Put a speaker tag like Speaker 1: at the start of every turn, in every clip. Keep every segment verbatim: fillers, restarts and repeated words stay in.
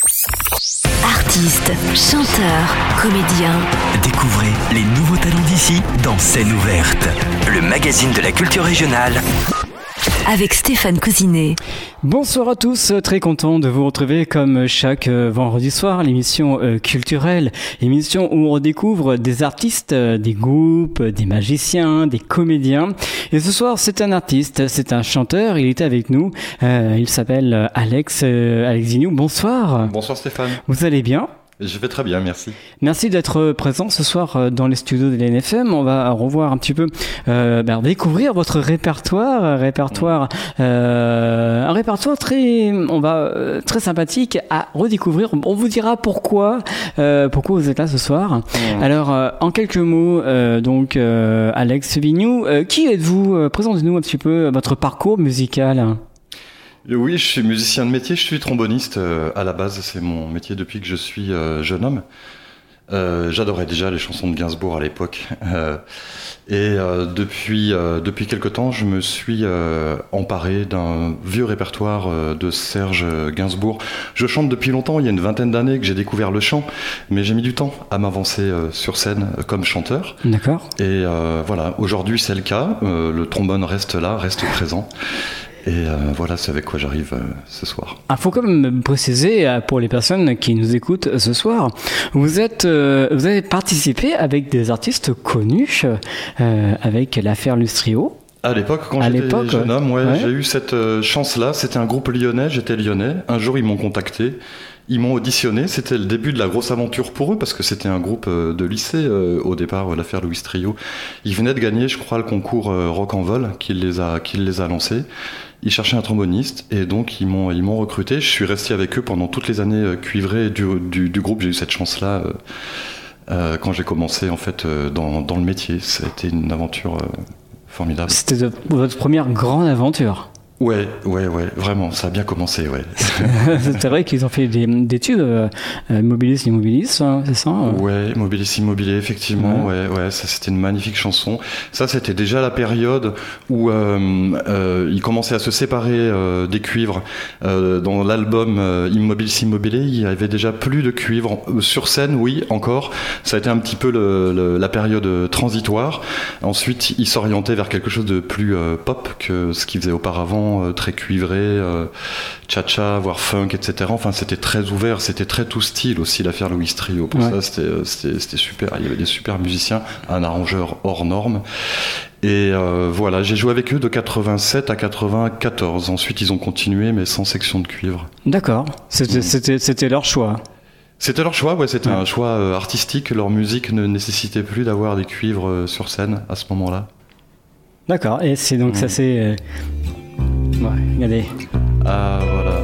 Speaker 1: Artistes, chanteurs, comédiens.
Speaker 2: Découvrez les nouveaux talents d'ici dans Scène ouverte, le magazine de la culture régionale.
Speaker 1: Avec Stéphane Cousinet.
Speaker 3: Bonsoir à tous, très content de vous retrouver comme chaque vendredi soir, l'émission culturelle, émission où on redécouvre des artistes, des groupes, des magiciens, des comédiens. Et ce soir, c'est un artiste, c'est un chanteur, il est avec nous, euh, il s'appelle Alex, euh, Alex Vignoux. Bonsoir.
Speaker 4: Bonsoir Stéphane.
Speaker 3: Vous allez bien ?
Speaker 4: Je vais très bien, merci.
Speaker 3: Merci d'être présent ce soir dans les studios de l'N F M. On va revoir un petit peu, euh, ben, découvrir votre répertoire, un répertoire, euh, un répertoire très, on va euh, très sympathique à redécouvrir. On vous dira pourquoi, euh, pourquoi vous êtes là ce soir. Mmh. Alors, euh, en quelques mots, euh, donc euh, Alex Vignoux, euh, qui êtes-vous ? euh, Présentez-nous un petit peu votre parcours musical.
Speaker 4: Oui, je suis musicien de métier, je suis tromboniste euh, à la base, c'est mon métier depuis que je suis euh, jeune homme. Euh, j'adorais déjà les chansons de Gainsbourg à l'époque. Euh, et euh, depuis, euh, depuis quelque temps, je me suis euh, emparé d'un vieux répertoire euh, de Serge Gainsbourg. Je chante depuis longtemps, il y a une vingtaine d'années que j'ai découvert le chant, mais j'ai mis du temps à m'avancer euh, sur scène euh, comme chanteur.
Speaker 3: D'accord.
Speaker 4: Et euh, voilà, aujourd'hui c'est le cas, euh, le trombone reste là, reste présent. Et euh, voilà, c'est avec quoi j'arrive euh, ce soir.
Speaker 3: Il faut quand même préciser euh, pour les personnes qui nous écoutent ce soir, vous êtes, euh, vous avez participé avec des artistes connus, euh, avec l'affaire Lustrio.
Speaker 4: À l'époque, quand
Speaker 3: à
Speaker 4: j'étais
Speaker 3: l'époque,
Speaker 4: jeune homme, ouais,
Speaker 3: ouais.
Speaker 4: j'ai eu cette euh, chance-là. C'était un groupe lyonnais, j'étais lyonnais. Un jour, ils m'ont contacté. Ils m'ont auditionné, c'était le début de la grosse aventure pour eux parce que c'était un groupe de lycée euh, au départ, euh, l'affaire Louis Trio. Ils venaient de gagner, je crois, le concours euh, Rock en Vol qui les a, qui les a lancés. Ils cherchaient un tromboniste et donc ils m'ont, ils m'ont recruté. Je suis resté avec eux pendant toutes les années euh, cuivrées du, du, du groupe. J'ai eu cette chance-là euh, euh, quand j'ai commencé en fait euh, dans, dans le métier. Ça a été une aventure euh, formidable.
Speaker 3: C'était de, votre première grande aventure.
Speaker 4: Ouais, ouais, ouais, vraiment, ça a bien commencé, ouais.
Speaker 3: C'est vrai qu'ils ont fait des, des tubes, euh, Mobilis Immobilis, hein, c'est ça euh...
Speaker 4: Ouais, Mobilis Immobilier, effectivement, ouais, ouais, ouais, ça c'était une magnifique chanson. Ça c'était déjà la période où euh, euh, ils commençaient à se séparer euh, des cuivres. Euh, dans l'album euh, Immobilis Immobilier, il y avait déjà plus de cuivre. Sur scène, oui, encore. Ça a été un petit peu le, le, la période transitoire. Ensuite, ils s'orientaient vers quelque chose de plus euh, pop que ce qu'ils faisaient auparavant. Très cuivré, euh, cha-cha, voire funk, et cetera. Enfin, c'était très ouvert, c'était très tout style aussi, l'affaire Louis Trio. Pour ouais. ça, c'était, c'était, c'était super. Il y avait des super musiciens, un arrangeur hors norme. Et euh, voilà, j'ai joué avec eux de quatre-vingt-sept à quatre-vingt-quatorze. Ensuite, ils ont continué, mais sans section de cuivre.
Speaker 3: D'accord, c'était, mmh. c'était, c'était leur choix.
Speaker 4: C'était leur choix, ouais, c'était
Speaker 3: ouais.
Speaker 4: un choix euh, artistique. Leur musique ne nécessitait plus d'avoir des cuivres euh, sur scène à ce moment-là.
Speaker 3: D'accord, et c'est donc mmh. ça c'est... Euh... Ouais, regardez.
Speaker 4: Ah, voilà.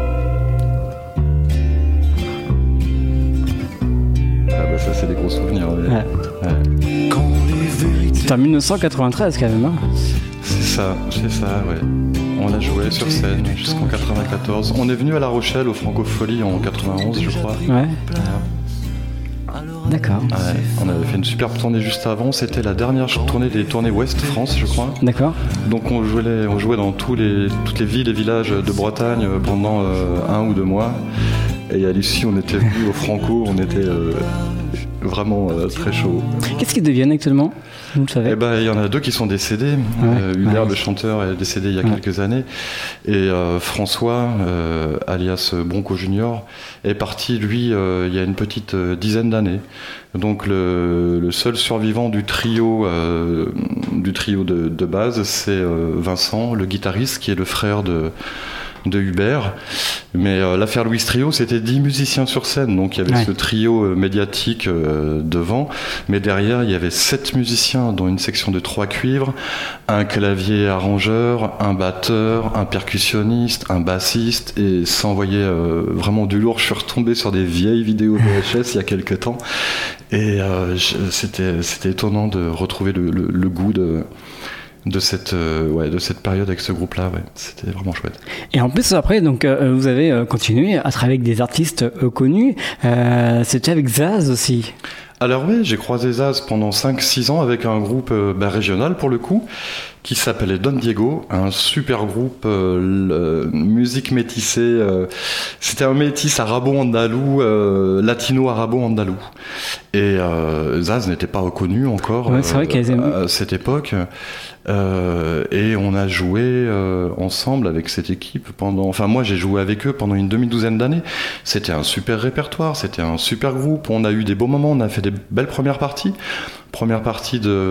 Speaker 4: Ah bah ça c'est des gros souvenirs. Ouais. Ouais.
Speaker 3: C'était en dix-neuf cent quatre-vingt-treize quand même. Hein.
Speaker 4: C'est ça, c'est ça, ouais. On a joué sur scène jusqu'en quatre-vingt-quatorze. On est venu à La Rochelle au Francofolie en quatre-vingt-onze, je crois.
Speaker 3: Ouais. ouais. D'accord.
Speaker 4: Ouais, on avait fait une superbe tournée juste avant. C'était la dernière tournée des tournées Ouest France, je crois.
Speaker 3: D'accord.
Speaker 4: Donc on jouait, on jouait dans tous les, toutes les villes et villages de Bretagne pendant euh, un ou deux mois. Et à l'issue, on était venus au Franco, on était euh, vraiment euh, très chaud.
Speaker 3: Qu'est-ce qu'ils deviennent actuellement ? Vous le savez ?
Speaker 4: Eh ben, il y en a deux qui sont décédés.
Speaker 3: Ouais,
Speaker 4: euh, Hubert,
Speaker 3: ouais.
Speaker 4: le chanteur, est décédé il y a ouais. quelques années. Et euh, François, euh, alias Bronco Junior, est parti, lui, euh, il y a une petite euh, dizaine d'années. Donc le, le seul survivant du trio, euh, du trio de, de base, c'est euh, Vincent, le guitariste, qui est le frère de... de Hubert, mais euh, l'affaire Louis Trio, c'était dix musiciens sur scène, donc il y avait ouais. ce trio euh, médiatique euh, devant, mais derrière il y avait sept musiciens, dont une section de trois cuivres, un clavier arrangeur, un batteur, un percussionniste, un bassiste, et ça envoyait euh, vraiment du lourd. Je suis retombé sur des vieilles vidéos V H S il y a quelques temps, et euh, je, c'était, c'était étonnant de retrouver le, le, le goût de de cette euh, ouais de cette période avec ce groupe là, ouais, c'était vraiment chouette.
Speaker 3: Et en plus après donc euh, vous avez euh, continué à travailler avec des artistes euh, connus, euh, c'était avec Zaz aussi.
Speaker 4: Alors oui, j'ai croisé Zaz pendant cinq six ans avec un groupe euh, bah, régional pour le coup, qui s'appelait Don Diego, un super groupe euh, le, musique métissée. Euh, c'était un métis arabo-andalou, euh, latino-arabo-andalou. Et euh, Zaz n'était pas reconnu encore
Speaker 3: ouais, c'est vrai
Speaker 4: euh, à cette époque. Euh, et on a joué euh, ensemble avec cette équipe pendant. Enfin, moi, j'ai joué avec eux pendant une demi-douzaine d'années. C'était un super répertoire, c'était un super groupe. On a eu des beaux moments, on a fait des belles premières parties. Première partie de,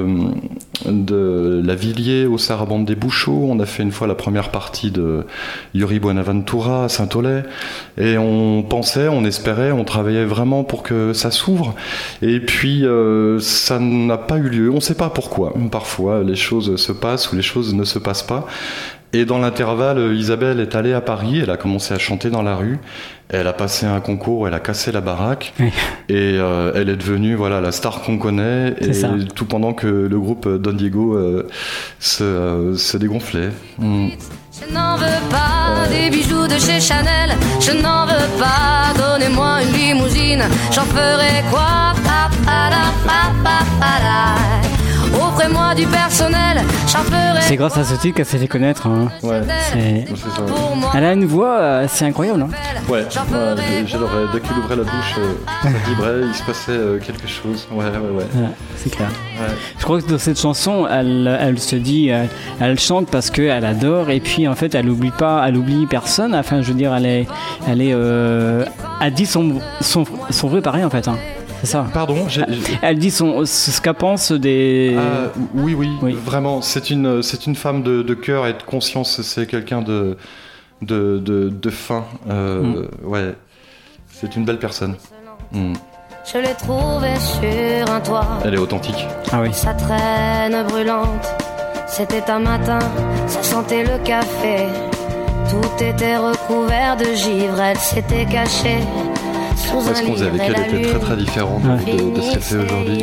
Speaker 4: de La Villiers au Sarabande des Bouchots. On a fait une fois la première partie de Yuri Buenaventura à Saint-Olay. Et on pensait, on espérait, on travaillait vraiment pour que ça s'ouvre. Et puis, euh, ça n'a pas eu lieu. On ne sait pas pourquoi. Parfois, les choses se passent ou les choses ne se passent pas. Et dans l'intervalle, Isabelle est allée à Paris, elle a commencé à chanter dans la rue, elle a passé un concours, elle a cassé la baraque, oui. et euh, elle est devenue voilà, la star qu'on connaît, c'est et ça. Tout pendant que le groupe Don Diego euh, se, euh, se dégonflait. Mm.
Speaker 5: Je n'en veux pas euh... des bijoux de chez Chanel, je n'en veux pas, donnez-moi une limousine, j'en ferai quoi? Pa, pa, da, pa, pa, pa, da. Offrez-moi du personnel, j'en ferai.
Speaker 3: C'est grâce à ce titre qu'elle s'est fait connaître. Hein.
Speaker 4: Ouais.
Speaker 3: C'est...
Speaker 4: c'est ça.
Speaker 3: Elle a une voix, c'est incroyable. Hein.
Speaker 4: Ouais. ouais j'adorais. Dès qu'il ouvrait la bouche, euh, ça vibrait, il se passait euh, quelque chose. Ouais, ouais, ouais.
Speaker 3: Voilà, c'est clair.
Speaker 4: Ouais.
Speaker 3: Je crois que dans cette chanson, elle, elle se dit, elle, elle chante parce qu'elle adore, et puis en fait, elle oublie pas, elle oublie personne. Enfin, je veux dire, elle est, elle est, euh, elle dit son, son, son vrai pareil en fait. Hein. C'est ça.
Speaker 4: Pardon j'ai, j'ai...
Speaker 3: Elle dit son, ce qu'elle pense des...
Speaker 4: Ah, oui, oui, oui, vraiment. C'est une, c'est une femme de, de cœur et de conscience. C'est quelqu'un de, de, de, de fin. Euh, mm. Ouais, c'est une belle personne. Mm.
Speaker 5: Je l'ai trouvée sur un toit.
Speaker 4: Elle est authentique.
Speaker 3: Ah oui.
Speaker 5: Sa traîne brûlante, c'était un matin, ça sentait le café. Tout était recouvert de givre, elle s'était cachée.
Speaker 4: Parce qu'on savait qu'elle était très très différente ouais. de, de ce qu'elle fait aujourd'hui.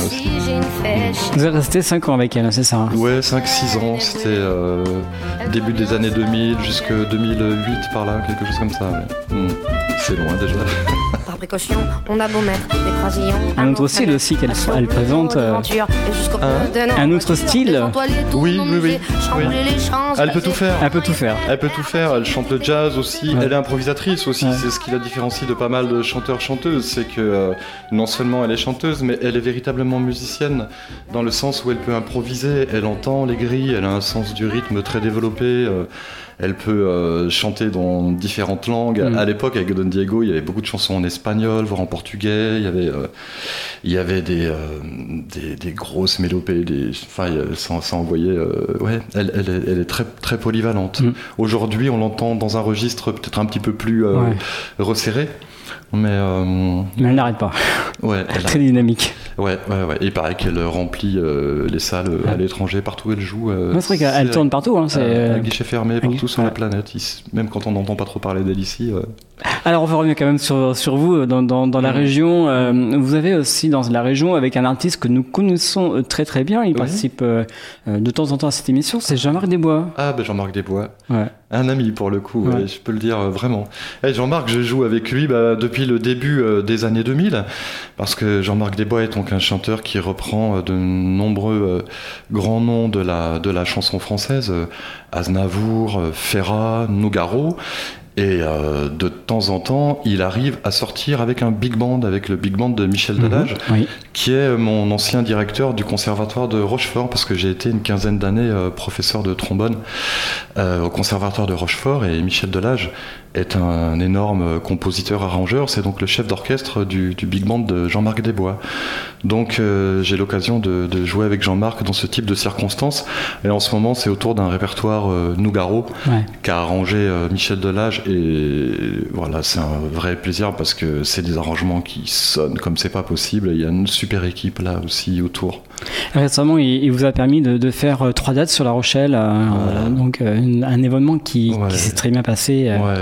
Speaker 3: Vous êtes resté cinq ans avec elle, c'est ça hein?
Speaker 4: Ouais, cinq six ans, c'était euh, début des années deux mille jusqu'à deux mille huit par là, quelque chose comme ça. Ouais. Mmh. C'est loin déjà.
Speaker 5: Par précaution, on a beau mettre des croisillons.
Speaker 3: Un autre style aussi qu'elle elle présente. Euh, un, un autre style.
Speaker 4: Oui, oui, oui. oui. Elle peut tout faire.
Speaker 3: Elle peut tout faire.
Speaker 4: Elle peut tout faire. Elle chante le jazz aussi. Ouais. Elle est improvisatrice aussi. Ouais. C'est ce qui la différencie de pas mal de chanteurs-chanteuses. C'est que euh, non seulement elle est chanteuse, mais elle est véritablement musicienne dans le sens où elle peut improviser. Elle entend les grilles. Elle a un sens du rythme très développé. Euh, Elle peut euh, chanter dans différentes langues. Mmh. À l'époque, avec Don Diego, il y avait beaucoup de chansons en espagnol, voire en portugais. Il y avait, euh, il y avait des, euh, des, des grosses mélopées. Des, enfin, ça, ça envoyait. Euh, ouais, elle, elle, est, elle est très, très polyvalente. Mmh. Aujourd'hui, on l'entend dans un registre peut-être un petit peu plus euh, ouais. resserré. Mais, euh,
Speaker 3: mais elle n'arrête pas.
Speaker 4: Ouais, elle
Speaker 3: très dynamique.
Speaker 4: Ouais, ouais, ouais. Et il paraît qu'elle remplit euh, les salles ouais. à l'étranger, partout où elle joue. Euh,
Speaker 3: ouais, c'est vrai qu'elle c'est, tourne partout. Hein, c'est
Speaker 4: euh, un guichet fermé partout sur ouais. la planète. Même quand on n'entend pas trop parler d'elle ici. Ouais.
Speaker 3: Alors on va revenir quand même sur, sur vous dans, dans, dans la mmh. région. Euh, vous avez aussi dans la région avec un artiste que nous connaissons très très bien. Il ouais. participe euh, de temps en temps à cette émission. C'est Jean-Marc Desbois.
Speaker 4: Ah ben Jean-Marc Desbois.
Speaker 3: Ouais.
Speaker 4: Un ami pour le coup, ouais. Ouais, je peux le dire euh, vraiment. Hey, Jean-Marc, je joue avec lui bah, depuis le début euh, des années deux mille, parce que Jean-Marc Desbois est donc un chanteur qui reprend euh, de nombreux euh, grands noms de la, de la chanson française, euh, Aznavour, euh, Ferrat, Nougaro. Et euh, de temps en temps, il arrive à sortir avec un big band, avec le big band de Michel mmh, Delage, oui. qui est mon ancien directeur du conservatoire de Rochefort, parce que j'ai été une quinzaine d'années euh, professeur de trombone euh, au conservatoire de Rochefort, et Michel Delage est un énorme compositeur-arrangeur, c'est donc le chef d'orchestre du, du big band de Jean-Marc Desbois. Donc euh, j'ai l'occasion de, de jouer avec Jean-Marc dans ce type de circonstances, et en ce moment c'est autour d'un répertoire euh, Nougaro ouais. qu'a arrangé euh, Michel Delage, et voilà, c'est un vrai plaisir parce que c'est des arrangements qui sonnent comme c'est pas possible, et il y a une super équipe là aussi autour.
Speaker 3: Récemment, il, il vous a permis de, de faire euh, trois dates sur La Rochelle, euh, voilà. donc euh, un événement qui, ouais. qui s'est très bien passé. Euh,
Speaker 4: ouais.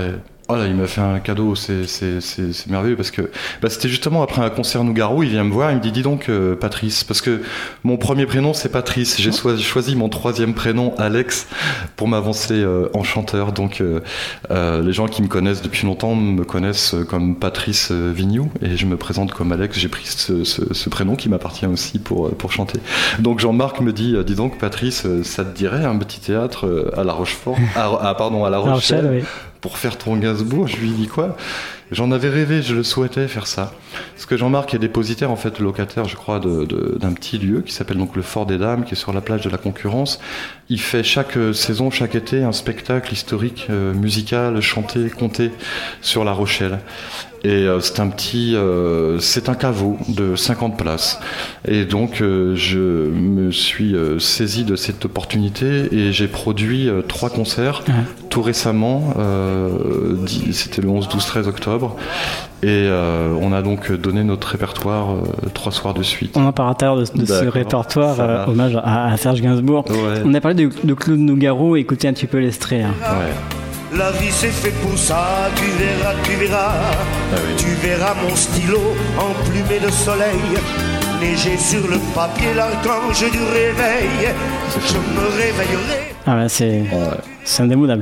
Speaker 4: Oh là, il m'a fait un cadeau, c'est, c'est, c'est, c'est merveilleux parce que bah, c'était justement après un concert Nougaro, il vient me voir, il me dit dis donc euh, Patrice, parce que mon premier prénom c'est Patrice, j'ai so- choisi mon troisième prénom Alex pour m'avancer euh, en chanteur, donc euh, euh, les gens qui me connaissent depuis longtemps me connaissent comme Patrice euh, Vignoux et je me présente comme Alex, j'ai pris ce, ce, ce prénom qui m'appartient aussi pour, pour chanter. Donc Jean-Marc me dit dis donc Patrice, ça te dirait un petit théâtre à La Rochefort, à, à, pardon à La Rochelle, Rochelle oui. Pour faire ton Gainsbourg, je lui dis quoi ? J'en avais rêvé, je le souhaitais faire ça. Parce que Jean-Marc est dépositaire, en fait, locataire, je crois, de, de, d'un petit lieu qui s'appelle donc le Fort des Dames, qui est sur la plage de la Concurrence. Il fait chaque saison, chaque été, un spectacle historique, euh, musical, chanté, conté sur La Rochelle. Et euh, c'est un petit, euh, c'est un caveau de cinquante places. Et donc euh, je me suis euh, saisi de cette opportunité et j'ai produit euh, trois concerts ouais. tout récemment. Euh, dix, c'était le onze, douze, treize octobre. Et euh, on a donc donné notre répertoire euh, trois soirs de suite.
Speaker 3: On en parle à l'intérieur de, de ce répertoire euh, hommage à, à Serge Gainsbourg.
Speaker 4: Ouais.
Speaker 3: On a parlé de, de Claude Nougaro. Écoutez un petit peu l'extrait. Hein.
Speaker 4: Ouais.
Speaker 6: La vie c'est fait pour ça, tu verras, tu verras. Ah oui. Tu verras mon stylo emplumé de soleil, neiger sur le papier l'archange du réveil. Je me réveillerai.
Speaker 3: Ah bah c'est, ouais. c'est indémodable.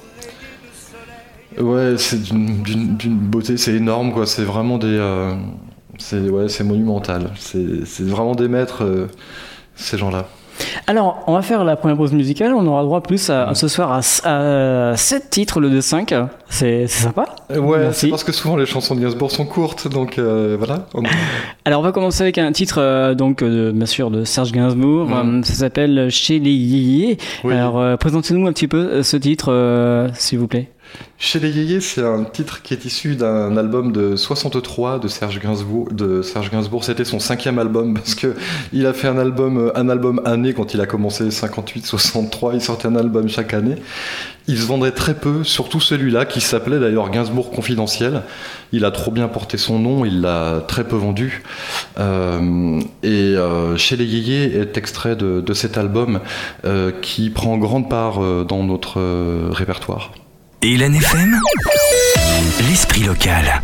Speaker 4: Ouais, c'est d'une, d'une, d'une beauté, c'est énorme quoi. C'est vraiment des, euh, c'est ouais, c'est monumental. C'est, c'est vraiment des maîtres euh, ces gens-là.
Speaker 3: Alors, on va faire la première pause musicale. On aura droit plus à, ce soir à, à sept titres, le deux cinq. C'est, c'est sympa.
Speaker 4: Ouais, Merci. C'est parce que souvent les chansons de Gainsbourg sont courtes, donc euh, voilà. On...
Speaker 3: Alors, on va commencer avec un titre, euh, donc, de, bien sûr, de Serge Gainsbourg. Mmh. Ça s'appelle Chez les Yéyés. Oui. Alors, euh, présentez-nous un petit peu ce titre, euh, s'il vous plaît.
Speaker 4: Chez les Yéyés, c'est un titre qui est issu d'un album de soixante-trois de Serge Gainsbourg. De Serge Gainsbourg, c'était son cinquième album parce que il a fait un album, un album année quand il a commencé cinquante-huit soixante-trois. Il sortait un album chaque année. Il se vendait très peu, surtout celui-là qui s'appelait d'ailleurs Gainsbourg Confidentiel. Il a trop bien porté son nom, il l'a très peu vendu. Euh, et euh, Chez les Yéyés est extrait de, de cet album euh, qui prend grande part euh, dans notre euh, répertoire.
Speaker 2: Et l'N F M, l'esprit local.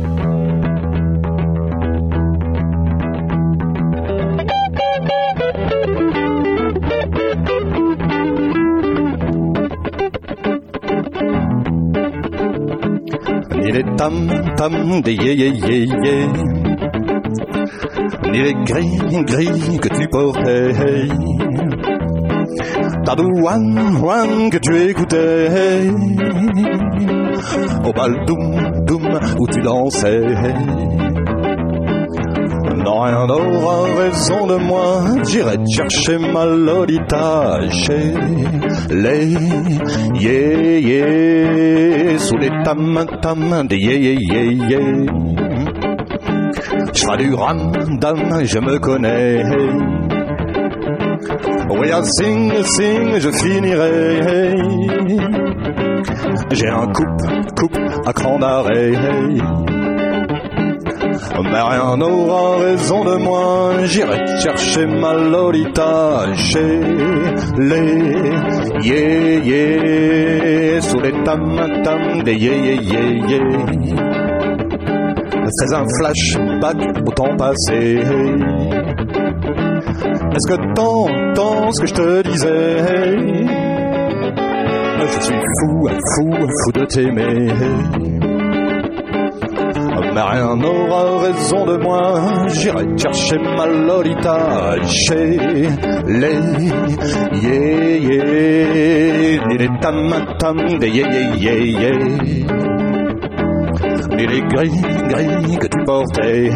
Speaker 7: Ni les tam-tam des yé-yé-yé-yé, ni les gris-gris que tu portais, ta douane-ouane que tu écoutais, au bal doum-doum où tu dansais. Non, rien n'aura raison de moi, j'irai chercher ma Lolita chez les yé-yé, sous les tam-tam des yé-yé-yé-yé. Je ferai du ram-dam, je me connais. Oui, à sing, sing, je finirai. J'ai un coupe, coupe à cran d'arrêt. Mais rien n'aura raison de moi, j'irai chercher ma Lolita chez les yé-yé, sous les tam-tam des yé-yé-yé-yé. C'est un flashback au temps passé. Est-ce que t'entends ce que je te disais? Je suis fou, fou, fou de t'aimer. Mais rien n'aura raison de moi, j'irai chercher ma Lolita chez les yé-yé, ni les tam-tam des yé-yé-yé-yé, ni les gris-gris que tu portais,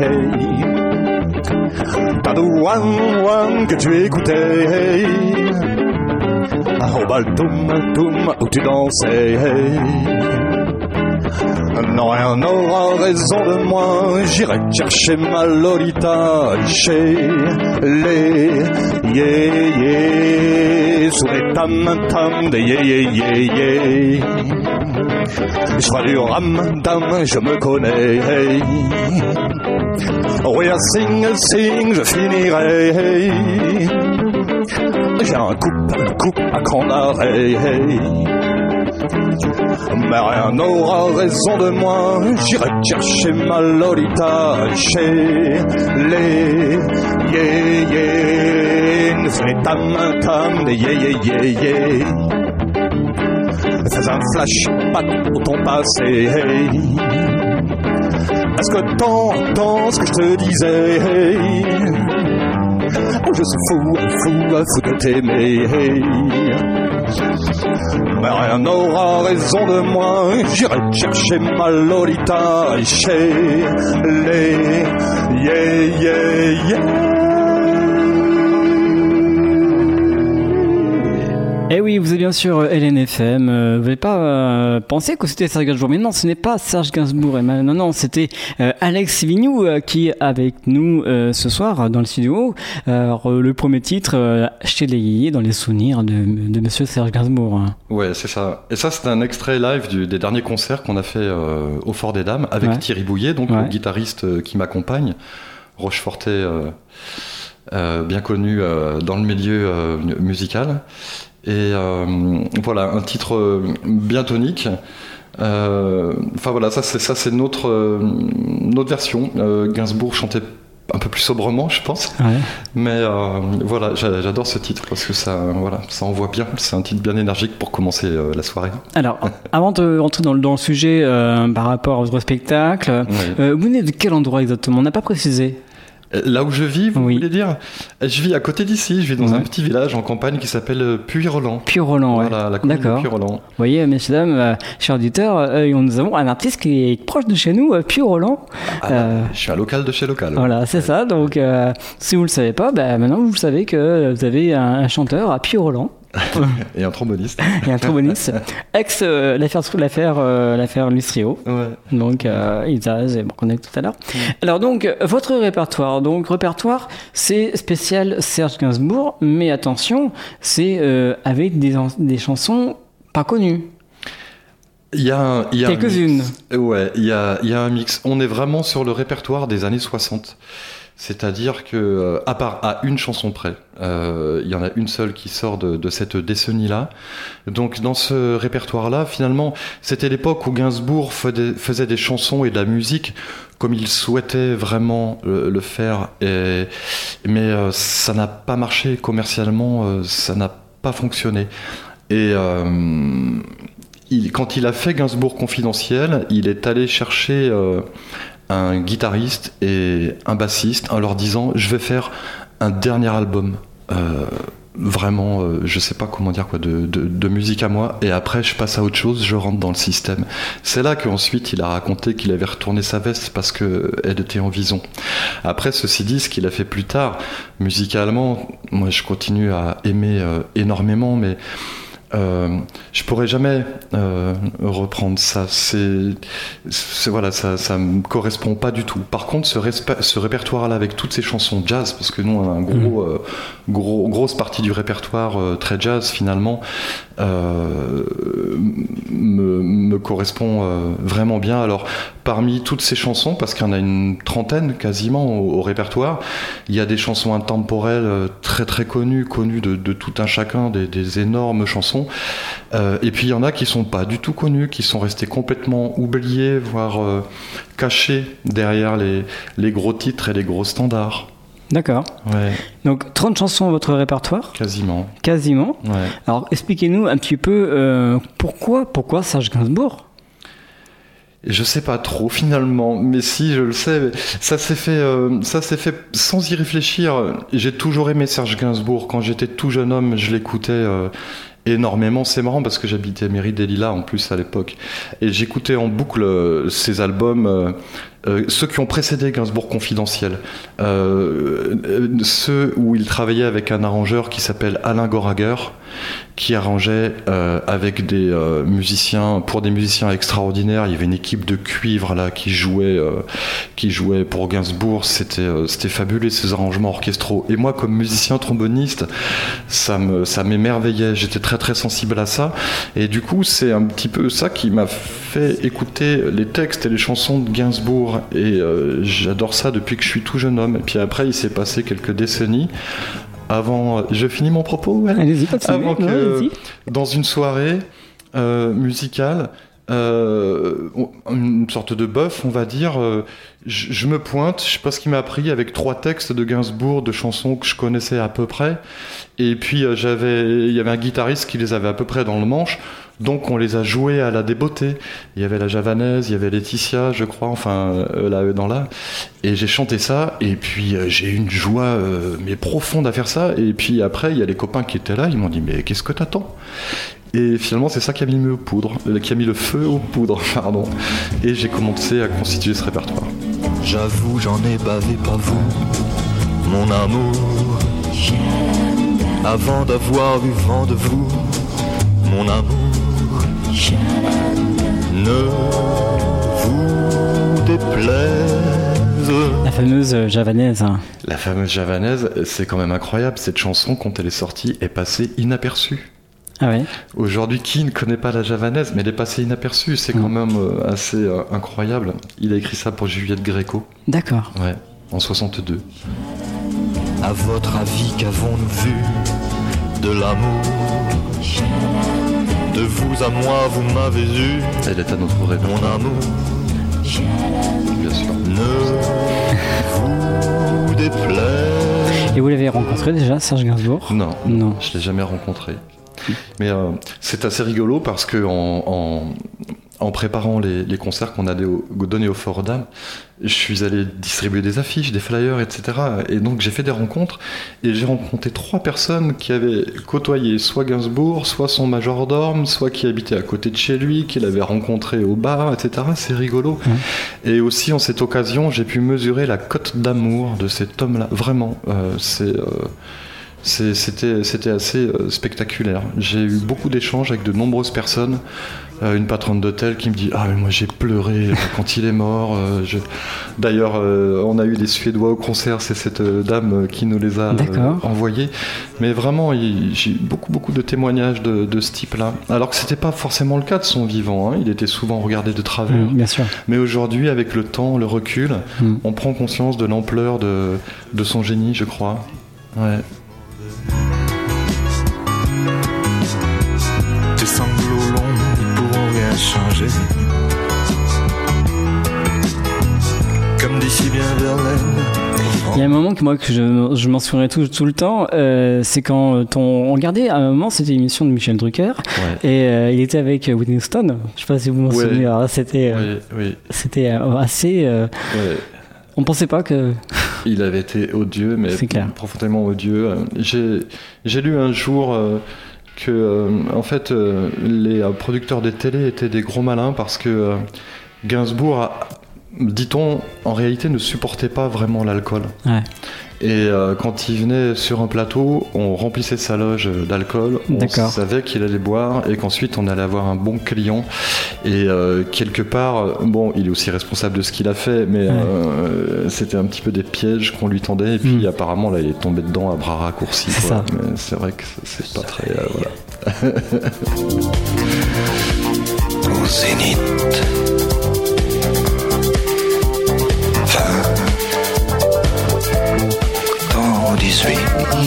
Speaker 7: ta douane-ouane que tu écoutais, au bal toum-toum où tu dansais. Non, rien n'aura raison de moi, j'irai chercher ma Lolita chez les yé-yé, sous les tam-tam des yé-yé-yé-yé. Je ferai du ram-dam, je me connais. Oui, à sing, sing, je finirai. J'ai un coupe, coupe à cran d'arrêt. Mais rien n'aura raison de moi, j'irai chercher ma Lolita chez les yeah yeah, c'est les tam tam des yeah yeah yeah yeah. Fais un flashback au ton passé. Est-ce que t'entends ce que je te disais? Je suis fou, fou, fou de t'aimer. Mais rien n'aura raison de moi, j'irai chercher ma Lolita chez les yeah yeah yeah.
Speaker 3: Eh oui, vous êtes bien sûr L N F M. Euh, vous n'avez pas euh, pensé que c'était Serge Gainsbourg, mais non, ce n'est pas Serge Gainsbourg. Non, non, c'était euh, Alex Vignoux euh, qui est avec nous euh, ce soir dans le studio. Alors, euh, le premier titre, euh, chez les Yéyés, dans les souvenirs de, de Monsieur Serge Gainsbourg. Hein.
Speaker 4: Ouais, c'est ça. Et ça, c'est un extrait live du, des derniers concerts qu'on a fait euh, au Fort des Dames avec ouais. Thierry Bouillet, donc ouais. le guitariste euh, qui m'accompagne, rochefortais. Euh, euh, bien connu euh, dans le milieu euh, musical. Et euh, voilà, un titre euh, bien tonique. Enfin euh, voilà, ça c'est, ça, c'est notre, euh, notre version. Euh, Gainsbourg chantait un peu plus sobrement, je pense. Ouais. Mais euh, voilà, j'adore ce titre parce que ça, voilà, ça envoie bien. C'est un titre bien énergique pour commencer euh, la soirée.
Speaker 3: Alors, avant de rentrer dans le, dans le sujet euh, par rapport au spectacle, ouais. euh, vous venez de quel endroit exactement ? On n'a pas précisé.
Speaker 4: Là où je vis, vous oui. voulez dire ? Je vis à côté d'ici, je vis dans ouais. un petit village en campagne qui s'appelle Puy-Roland.
Speaker 3: Puy-Roland, ouais.
Speaker 4: Voilà, la commune de Puy-Roland. Vous
Speaker 3: voyez, messieurs, dames, euh, chers auditeurs, euh, nous avons un artiste qui est proche de chez nous, euh, Puy-Roland.
Speaker 4: Ah, euh, je suis un local de chez local.
Speaker 3: Voilà, c'est ouais. ça. Donc, euh, si vous ne le savez pas, bah, maintenant vous savez que vous avez un, un chanteur à Puy-Roland.
Speaker 4: Et un tromboniste.
Speaker 3: Et un tromboniste. Ex euh, l'affaire l'affaire euh, l'affaire Lustrio.
Speaker 4: Ouais.
Speaker 3: Donc euh, Isaz, bon, qu'on a tout à l'heure. Ouais. Alors donc votre répertoire, donc répertoire, c'est spécial Serge Gainsbourg, mais attention, c'est euh, avec des des chansons pas connues.
Speaker 4: Il y a, un, il y a
Speaker 3: quelques-unes.
Speaker 4: Un ouais, il y a il y a un mix. On est vraiment sur le répertoire des années soixante. C'est-à-dire que, euh, à part à une chanson près, euh, il y en a une seule qui sort de, de cette décennie-là. Donc, dans ce répertoire-là, finalement, c'était l'époque où Gainsbourg faisait, faisait des chansons et de la musique comme il souhaitait vraiment le, le faire. Et, mais euh, ça n'a pas marché commercialement, euh, ça n'a pas fonctionné. Et euh, il, quand il a fait Gainsbourg Confidentiel, il est allé chercher... Euh, un guitariste et un bassiste en leur disant je vais faire un dernier album euh, vraiment euh, je sais pas comment dire quoi de, de, de musique à moi et après je passe à autre chose, je rentre dans le système. C'est là qu'ensuite il a raconté qu'il avait retourné sa veste parce qu'elle était en vison. Après ceci dit, ce qu'il a fait plus tard musicalement, moi je continue à aimer euh, énormément, mais Euh, je pourrais jamais euh, reprendre ça. C'est, c'est voilà, ça, ça me correspond pas du tout. Par contre, ce, respe- ce répertoire-là avec toutes ces chansons jazz, parce que nous on a un gros, mmh. euh, gros, grosse partie du répertoire euh, très jazz finalement, euh, me, me correspond euh, vraiment bien. Alors, parmi toutes ces chansons, parce qu'il y en a une trentaine quasiment au, au répertoire, il y a des chansons intemporelles euh, très très connues, connues de, de tout un chacun, des, des énormes chansons. Euh, et puis il y en a qui sont pas du tout connues, qui sont restées complètement oubliées, voire euh, cachées derrière les, les gros titres et les gros standards.
Speaker 3: D'accord.
Speaker 4: Ouais.
Speaker 3: Donc trente chansons dans votre répertoire ?
Speaker 4: Quasiment.
Speaker 3: Quasiment.
Speaker 4: Ouais.
Speaker 3: Alors expliquez-nous un petit peu euh, pourquoi, pourquoi Serge Gainsbourg ?
Speaker 4: Je sais pas trop finalement, mais si je le sais, ça s'est fait, euh, ça s'est fait sans y réfléchir. J'ai toujours aimé Serge Gainsbourg. Quand j'étais tout jeune homme, je l'écoutais euh, énormément. C'est marrant parce que j'habitais Mairie des Lilas en plus à l'époque, et j'écoutais en boucle euh, ses albums. Euh, Euh, ceux qui ont précédé Gainsbourg Confidentiel, euh, euh, ceux où il travaillait avec un arrangeur qui s'appelle Alain Goraguer, qui arrangeait euh, avec des euh, musiciens, pour des musiciens extraordinaires. Il y avait une équipe de cuivre là qui jouait, euh, qui jouait pour Gainsbourg. C'était, euh, c'était fabuleux ces arrangements orchestraux. Et moi, comme musicien tromboniste, ça me, ça m'émerveillait. J'étais très très sensible à ça. Et du coup, c'est un petit peu ça qui m'a fait écouter les textes et les chansons de Gainsbourg. Et euh, j'adore ça depuis que je suis tout jeune homme. Et puis après, il s'est passé quelques décennies avant. Je finis mon propos. Ouais.
Speaker 3: Allez-y, continuez.
Speaker 4: Avant que,
Speaker 3: ouais, allez-y.
Speaker 4: Dans une soirée, euh, musical. Euh, une sorte de bœuf, on va dire. Euh, je, je me pointe, je sais pas ce qu'il m'a appris, avec trois textes de Gainsbourg, de chansons que je connaissais à peu près. Et puis euh, j'avais, il y avait un guitariste qui les avait à peu près dans le manche. Donc on les a joués à la débeauté. Il y avait la javanaise, il y avait Laetitia, je crois, enfin euh, là dans là. Et j'ai chanté ça. Et puis euh, j'ai eu une joie euh, mais profonde à faire ça. Et puis après il y a les copains qui étaient là. Ils m'ont dit mais qu'est-ce que t'attends ? Et finalement, c'est ça qui a mis le poudre, qui a mis le feu aux poudres, pardon. Et j'ai commencé à constituer ce répertoire.
Speaker 8: J'avoue, j'en ai bavé pas vous, mon amour. Avant d'avoir eu vent de vous, mon amour. Ne vous déplaise.
Speaker 3: La fameuse javanaise.
Speaker 4: La fameuse javanaise, c'est quand même incroyable. Cette chanson, quand elle est sortie, est passée inaperçue.
Speaker 3: Ah ouais.
Speaker 4: Aujourd'hui, qui ne connaît pas la javanaise, mais elle est passée inaperçue, c'est quand même euh, assez euh, incroyable. Il a écrit ça pour Juliette Gréco.
Speaker 3: D'accord.
Speaker 4: Ouais, en soixante-deux.
Speaker 8: À votre avis, qu'avons-nous vu de l'amour? De vous à moi, vous m'avez eu.
Speaker 4: Elle est à notre répertoire.
Speaker 8: Mon amour.
Speaker 4: Bien sûr.
Speaker 8: Ne vous déplaise.
Speaker 3: Et vous l'avez rencontré déjà, Serge Gainsbourg?
Speaker 4: Non,
Speaker 3: non,
Speaker 4: je l'ai jamais rencontré. Mais euh, c'est assez rigolo parce que en, en, en préparant les, les concerts qu'on a donnés au Fort-Dame, je suis allé distribuer des affiches, des flyers, et cetera. Et donc j'ai fait des rencontres et j'ai rencontré trois personnes qui avaient côtoyé soit Gainsbourg, soit son majordome, soit qui habitaient à côté de chez lui, qu'il avait rencontré au bar, et cetera. C'est rigolo. Mmh. Et aussi en cette occasion, j'ai pu mesurer la cote d'amour de cet homme-là. Vraiment, euh, c'est... Euh, C'est, c'était, c'était assez euh, spectaculaire. J'ai eu beaucoup d'échanges avec de nombreuses personnes. Euh, une patronne d'hôtel qui me dit « Ah, mais moi j'ai pleuré euh, quand il est mort. Euh, je... » D'ailleurs, euh, on a eu des Suédois au concert, c'est cette euh, dame euh, qui nous les a euh, envoyés. Mais vraiment, il, j'ai eu beaucoup, beaucoup de témoignages de, de ce type-là. Alors que c'était pas forcément le cas de son vivant. Hein. Il était souvent regardé de travers.
Speaker 3: Mmh, bien sûr.
Speaker 4: Mais aujourd'hui, avec le temps, le recul, mmh. on prend conscience de l'ampleur de, de son génie, je crois. Ouais.
Speaker 8: Tes sanglots longs ne pourront rien changer. Comme d'ici bien Verlaine.
Speaker 3: Il y a un moment que moi que je, je m'en souviens tout, tout le temps, euh, c'est quand on, on regardait à un moment, c'était l'émission de Michel Drucker, ouais. et euh, il était avec Whitney Houston. Je sais pas si vous m'en ouais. souvenez. Alors, c'était, euh, oui, oui. c'était assez. Euh, ouais. On pensait pas que.
Speaker 4: Il avait été odieux, mais profondément odieux. J'ai, j'ai lu un jour. Euh, que euh, en fait euh, les euh, producteurs des télés étaient des gros malins parce que euh, Gainsbourg, a, dit-on, en réalité ne supportait pas vraiment l'alcool. Ouais. Et euh, quand il venait sur un plateau, on remplissait sa loge d'alcool, on D'accord. savait qu'il allait boire et qu'ensuite on allait avoir un bon client. Et euh, quelque part, bon, il est aussi responsable de ce qu'il a fait, mais ouais. euh, c'était un petit peu des pièges qu'on lui tendait. Et puis mmh. apparemment, là, il est tombé dedans à bras raccourcis. C'est, quoi. Mais c'est vrai que c'est pas très... Euh, voilà.
Speaker 8: Au zénith. dix-huit,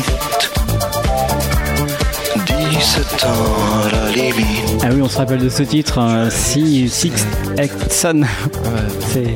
Speaker 8: dix-sept ans à la limite.
Speaker 3: Ah oui, on se rappelle de ce titre, hein, Six Six Son. Ouais. C'est.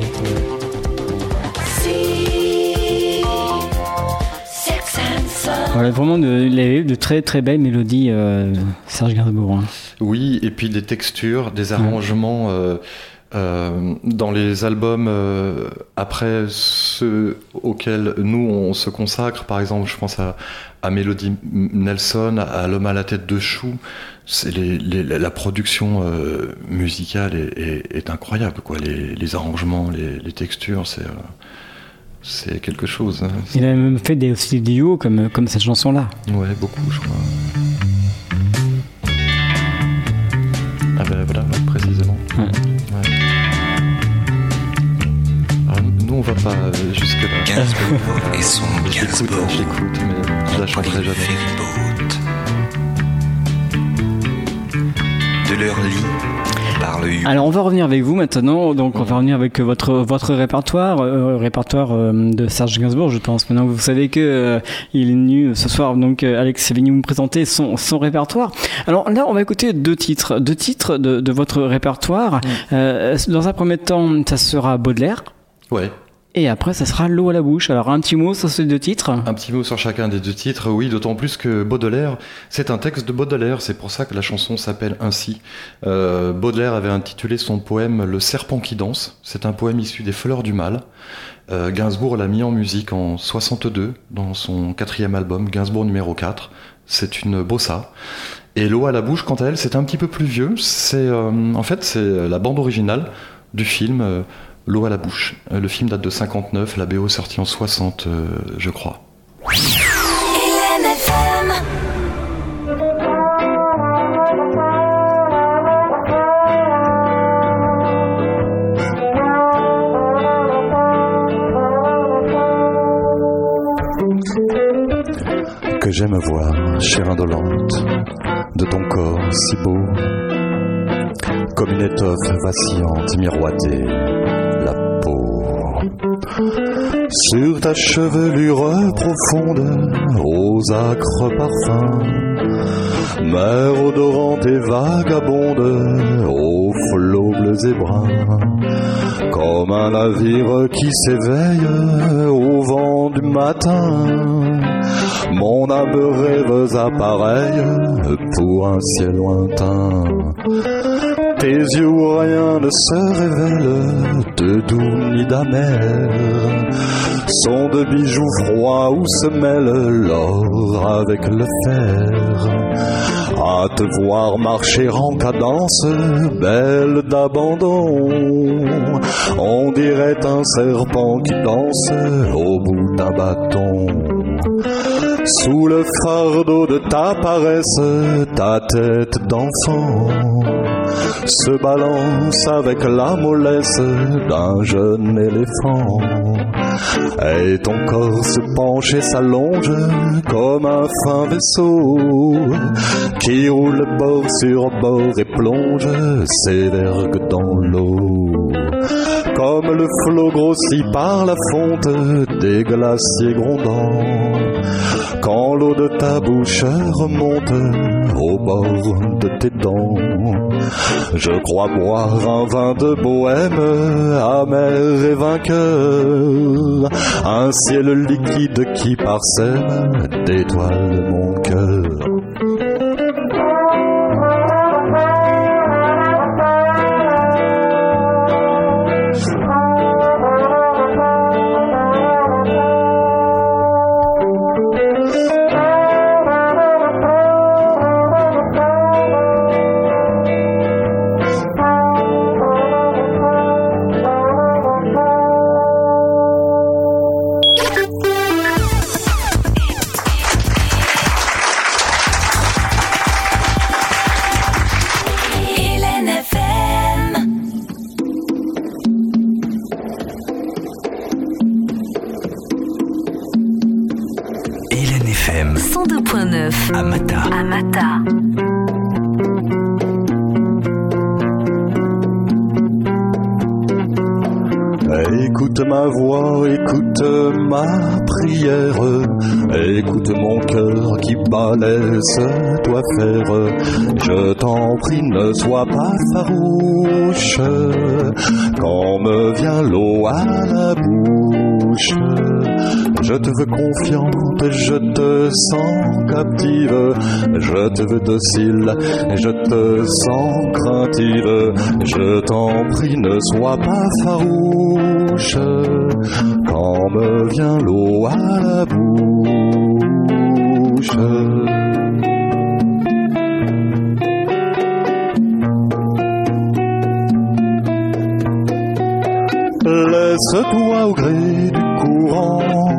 Speaker 3: Voilà, vraiment de, de très très belles mélodies, euh, Serge Gainsbourg. Hein.
Speaker 4: Oui, et puis des textures, des arrangements. Ouais. Euh, Euh, dans les albums euh, après ceux auxquels nous on se consacre, par exemple je pense à, à Mélodie Nelson, à L'homme à la tête de chou, c'est les, les, la production euh, musicale est, est, est incroyable quoi. Les, les arrangements, les, les textures, c'est, euh, c'est quelque chose. Hein. C'est...
Speaker 3: Il a même fait des, aussi des duos comme, comme cette chanson là.
Speaker 4: Ouais, beaucoup je crois. Ah ben voilà, précisément. Ouais. Ouais. Alors, nous on va pas jusque là.
Speaker 8: Gainsbourg et son Gainsbourg.
Speaker 4: Je l'écoute, mais je la chanterai jamais.
Speaker 8: De leur lit par
Speaker 2: le U.
Speaker 3: Alors on va revenir avec vous maintenant, donc on va revenir avec votre votre répertoire, euh, répertoire euh, de Serge Gainsbourg, je pense. Maintenant vous savez que euh, il est venu ce soir, donc euh, Alex est venu nous présenter son son répertoire. Alors là on va écouter deux titres, deux titres de de votre répertoire. Mmh. Euh, dans un premier temps, ça sera Baudelaire.
Speaker 4: Ouais.
Speaker 3: Et après, ça sera L'eau à la bouche. Alors, un petit mot sur ces deux titres.
Speaker 4: Un petit mot sur chacun des deux titres, oui, d'autant plus que Baudelaire, c'est un texte de Baudelaire, c'est pour ça que la chanson s'appelle ainsi. Euh, Baudelaire avait intitulé son poème « Le serpent qui danse ». C'est un poème issu des Fleurs du Mal. Euh, Gainsbourg l'a mis en musique en soixante-deux, dans son quatrième album, Gainsbourg numéro quatre. C'est une bossa. Et L'eau à la bouche, quant à elle, c'est un petit peu plus vieux. C'est, euh, en fait, c'est la bande originale du film euh, L'eau à la bouche. Le film date de cinquante-neuf, la B O sortie en soixante, euh, je crois.
Speaker 7: Que j'aime voir, chère indolente, de ton corps si beau, comme une étoffe vacillante miroiter la peau. Sur ta chevelure profonde, aux acres parfums, mer odorante et vagabonde, aux flots bleus et bruns, comme un navire qui s'éveille au vent du matin. Mon âme rêveuse appareille pour un ciel lointain. Tes yeux où rien ne se révèle, de doux ni d'amer, sont de bijoux froids où se mêle l'or avec le fer. À te voir marcher en cadence, belle d'abandon, on dirait un serpent qui danse au bout d'un bâton. Sous le fardeau de ta paresse, ta tête d'enfant se balance avec la mollesse d'un jeune éléphant. Et ton corps se penche et s'allonge comme un fin vaisseau qui roule bord sur bord et plonge ses vergues dans l'eau. Comme le flot grossi par la fonte des glaciers grondants, quand l'eau de ta bouche remonte au bord de tes dents. Je crois boire un vin de bohème, amer et vainqueur, un ciel liquide qui parsème d'étoiles mon cœur.
Speaker 1: cent deux point neuf
Speaker 2: à Mata.
Speaker 1: À Mata.
Speaker 7: Écoute ma voix, écoute ma prière, écoute mon cœur qui bat, laisse-toi faire. Je t'en prie, ne sois pas farouche quand me vient l'eau à la bouche. Je te veux confiante, je te sens captive, je te veux docile, je te sens craintive. Je t'en prie, ne sois pas farouche quand me vient l'eau à la bouche. Laisse-toi au gré du courant,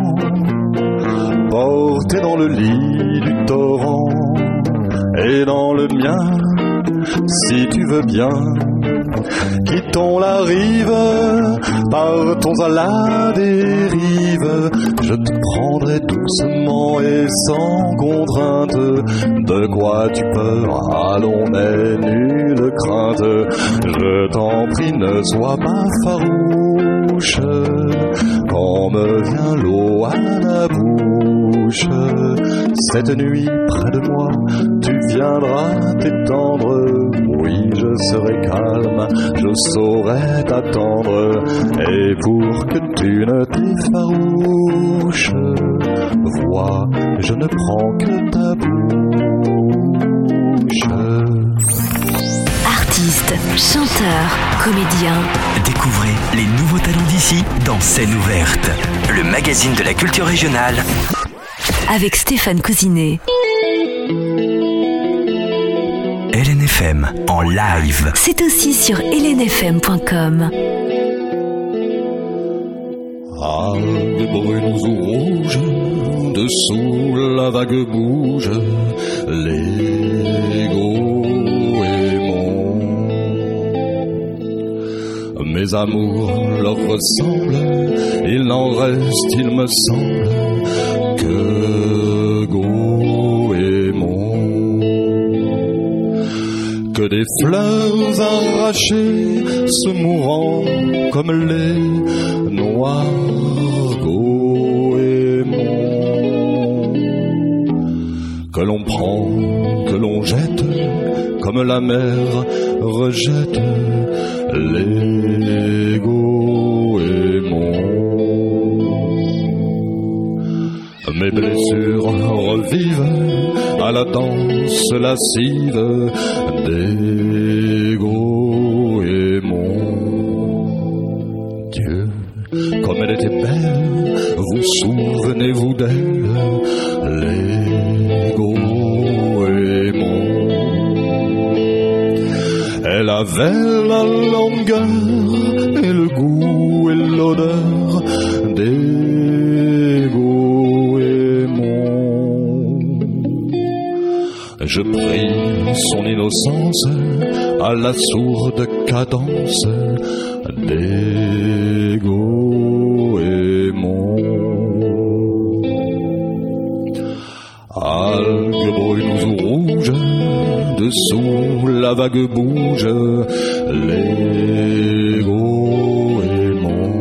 Speaker 7: porté dans le lit du torrent, et dans le mien, si tu veux bien, quittons la rive, partons à la dérive. Je te prendrai doucement et sans contrainte. De quoi tu peur, allons, n'aie nulle crainte. Je t'en prie, ne sois pas farouche, quand me vient l'eau à la bouche. Cette nuit, près de moi, tu viendras t'étendre. Oui, je serai calme, je saurai t'attendre. Et pour que tu ne t'effarouches, vois, je ne prends que ta bouche.
Speaker 1: Artistes, chanteurs, comédiens.
Speaker 2: Découvrez les nouveaux talents d'ici dans Scène ouverte, le magazine de la culture régionale.
Speaker 1: Avec Stéphane Cousinet.
Speaker 2: L N F M en live.
Speaker 1: C'est aussi sur L N F M point com.
Speaker 7: Algues brunes ou rouges, dessous la vague bouge, les goémons. Mes amours leur ressemblent, il n'en reste, il me semble, que goémons. Que des fleurs arrachées se mourant comme les noirs goémons. Que l'on prend, que l'on jette, comme la mer rejette les goémons. Mes blessures revivent à la danse lascive des goémons. Dieu, comme elle était belle, vous souvenez-vous d'elle, les goémons. Elle avait la longueur et le goût et l'odeur des goémons. Je prie son innocence à la sourde cadence des goémons. Algues brunes ou rouges, dessous la vague bouge, les goémons.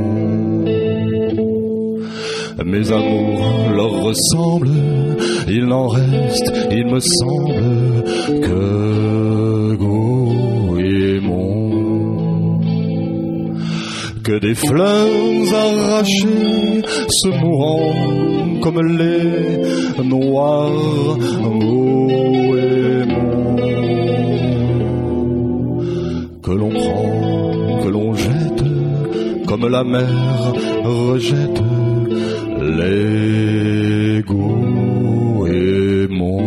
Speaker 7: Mes amours leur ressemblent, il n'en reste, il me semble, que goémons. Que des fleurs arrachées se mourant comme les noirs goémons. Que l'on prend, que l'on jette, comme la mer rejette les goémons.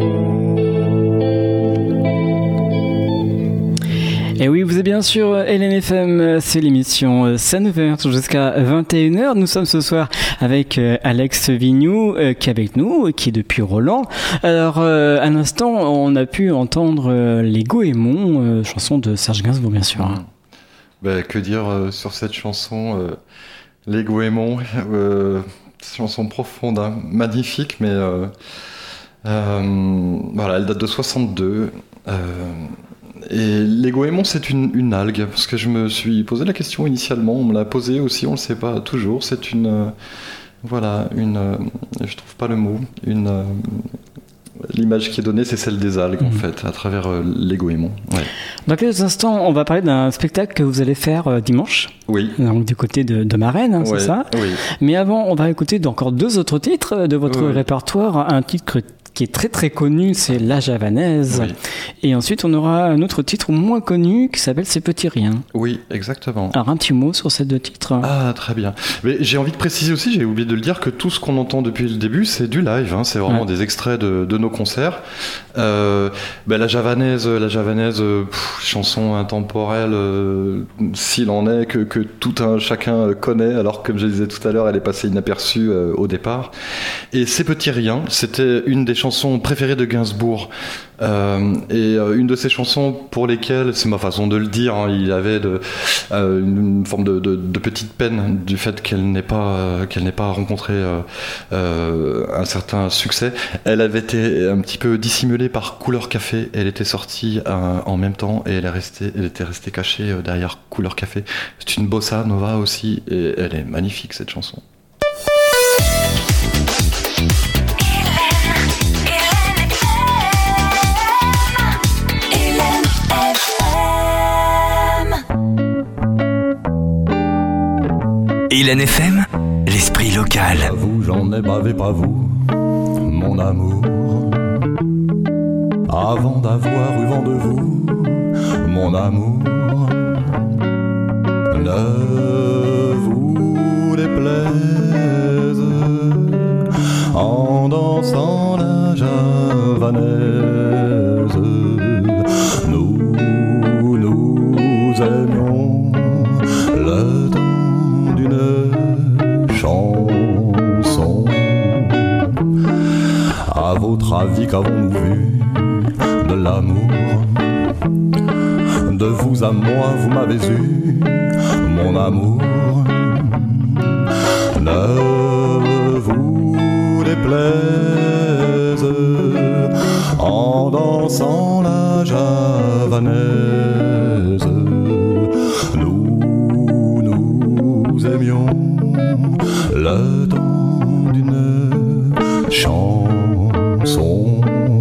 Speaker 3: Et oui, vous êtes bien sûr L N F M, c'est l'émission Scène ouverte jusqu'à vingt et une heures. Nous sommes ce soir avec Alex Vignoux euh, qui est avec nous, qui est depuis Roland. Alors, euh, à l'instant, on a pu entendre euh, Les Goémons, euh, chanson de Serge Gainsbourg, bien sûr. Hein.
Speaker 4: Bah, que dire euh, sur cette chanson euh, Les Goémons, euh, chanson profonde, hein, magnifique, mais euh, euh, voilà, elle date de soixante-deux. Euh, Et les goémons, c'est une, une algue, parce que je me suis posé la question initialement, on me l'a posée aussi, on ne le sait pas toujours, c'est une, euh, voilà, une, euh, je trouve pas le mot, une, euh, l'image qui est donnée, c'est celle des algues, mmh. en fait, à travers euh, les goémons. Ouais.
Speaker 3: Dans quelques instants, on va parler d'un spectacle que vous allez faire euh, dimanche.
Speaker 4: Oui.
Speaker 3: Donc du côté de, de Marennes, hein, ouais, c'est ça.
Speaker 4: Oui.
Speaker 3: Mais avant, on va écouter encore deux autres titres de votre oui. répertoire, un titre qui est très très connu, c'est La Javanaise. Oui. Et ensuite, on aura un autre titre moins connu qui s'appelle Ces petits riens.
Speaker 4: Oui, exactement.
Speaker 3: Alors, un petit mot sur ces deux titres.
Speaker 4: Ah, très bien. Mais j'ai envie de préciser aussi, j'ai oublié de le dire, que tout ce qu'on entend depuis le début, c'est du live. Hein, c'est vraiment ouais. des extraits de, de nos concerts. Euh, ben, La Javanaise, La Javanaise, pff, chanson intemporelle, euh, s'il en est, que, que tout un chacun connaît, alors comme je disais tout à l'heure, elle est passée inaperçue euh, au départ. Et Ces petits riens, c'était une des chansons préférées de Gainsbourg. Euh, et euh, une de ces chansons pour lesquelles, c'est ma façon de le dire, hein, il avait de, euh, une forme de, de, de petite peine du fait qu'elle n'ait pas, euh, qu'elle n'ait pas rencontré euh, euh, un certain succès. Elle avait été un petit peu dissimulée par Couleur Café. Elle était sortie euh, en même temps et elle, est restée, elle était restée cachée euh, derrière Couleur Café. C'est une bossa nova aussi et elle est magnifique cette chanson.
Speaker 2: Hélène F M, l'esprit local.
Speaker 8: Pas vous, j'en ai bavé, pas vous, mon amour. Avant d'avoir eu vent de vous, mon amour. Ne vous déplaise en dansant la javanaise. Nous, nous aimions le temps d'une chanson. À votre avis, qu'avons-nous vu de l'amour? De vous à moi, vous m'avez eu, mon amour. Ne vous déplaise en dansant la javanaise. Nous, nous aimions le temps d'une chanson.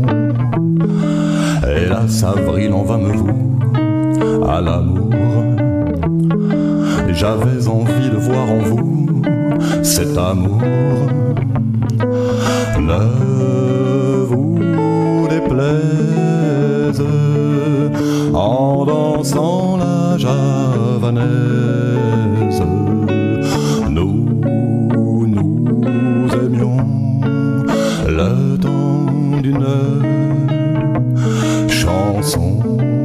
Speaker 8: Hélas, avril en va me vous à l'amour. J'avais envie de voir en vous cet amour. Ne vous déplaise en dansant la javanaise. Nous, nous aimions le temps d'une chanson.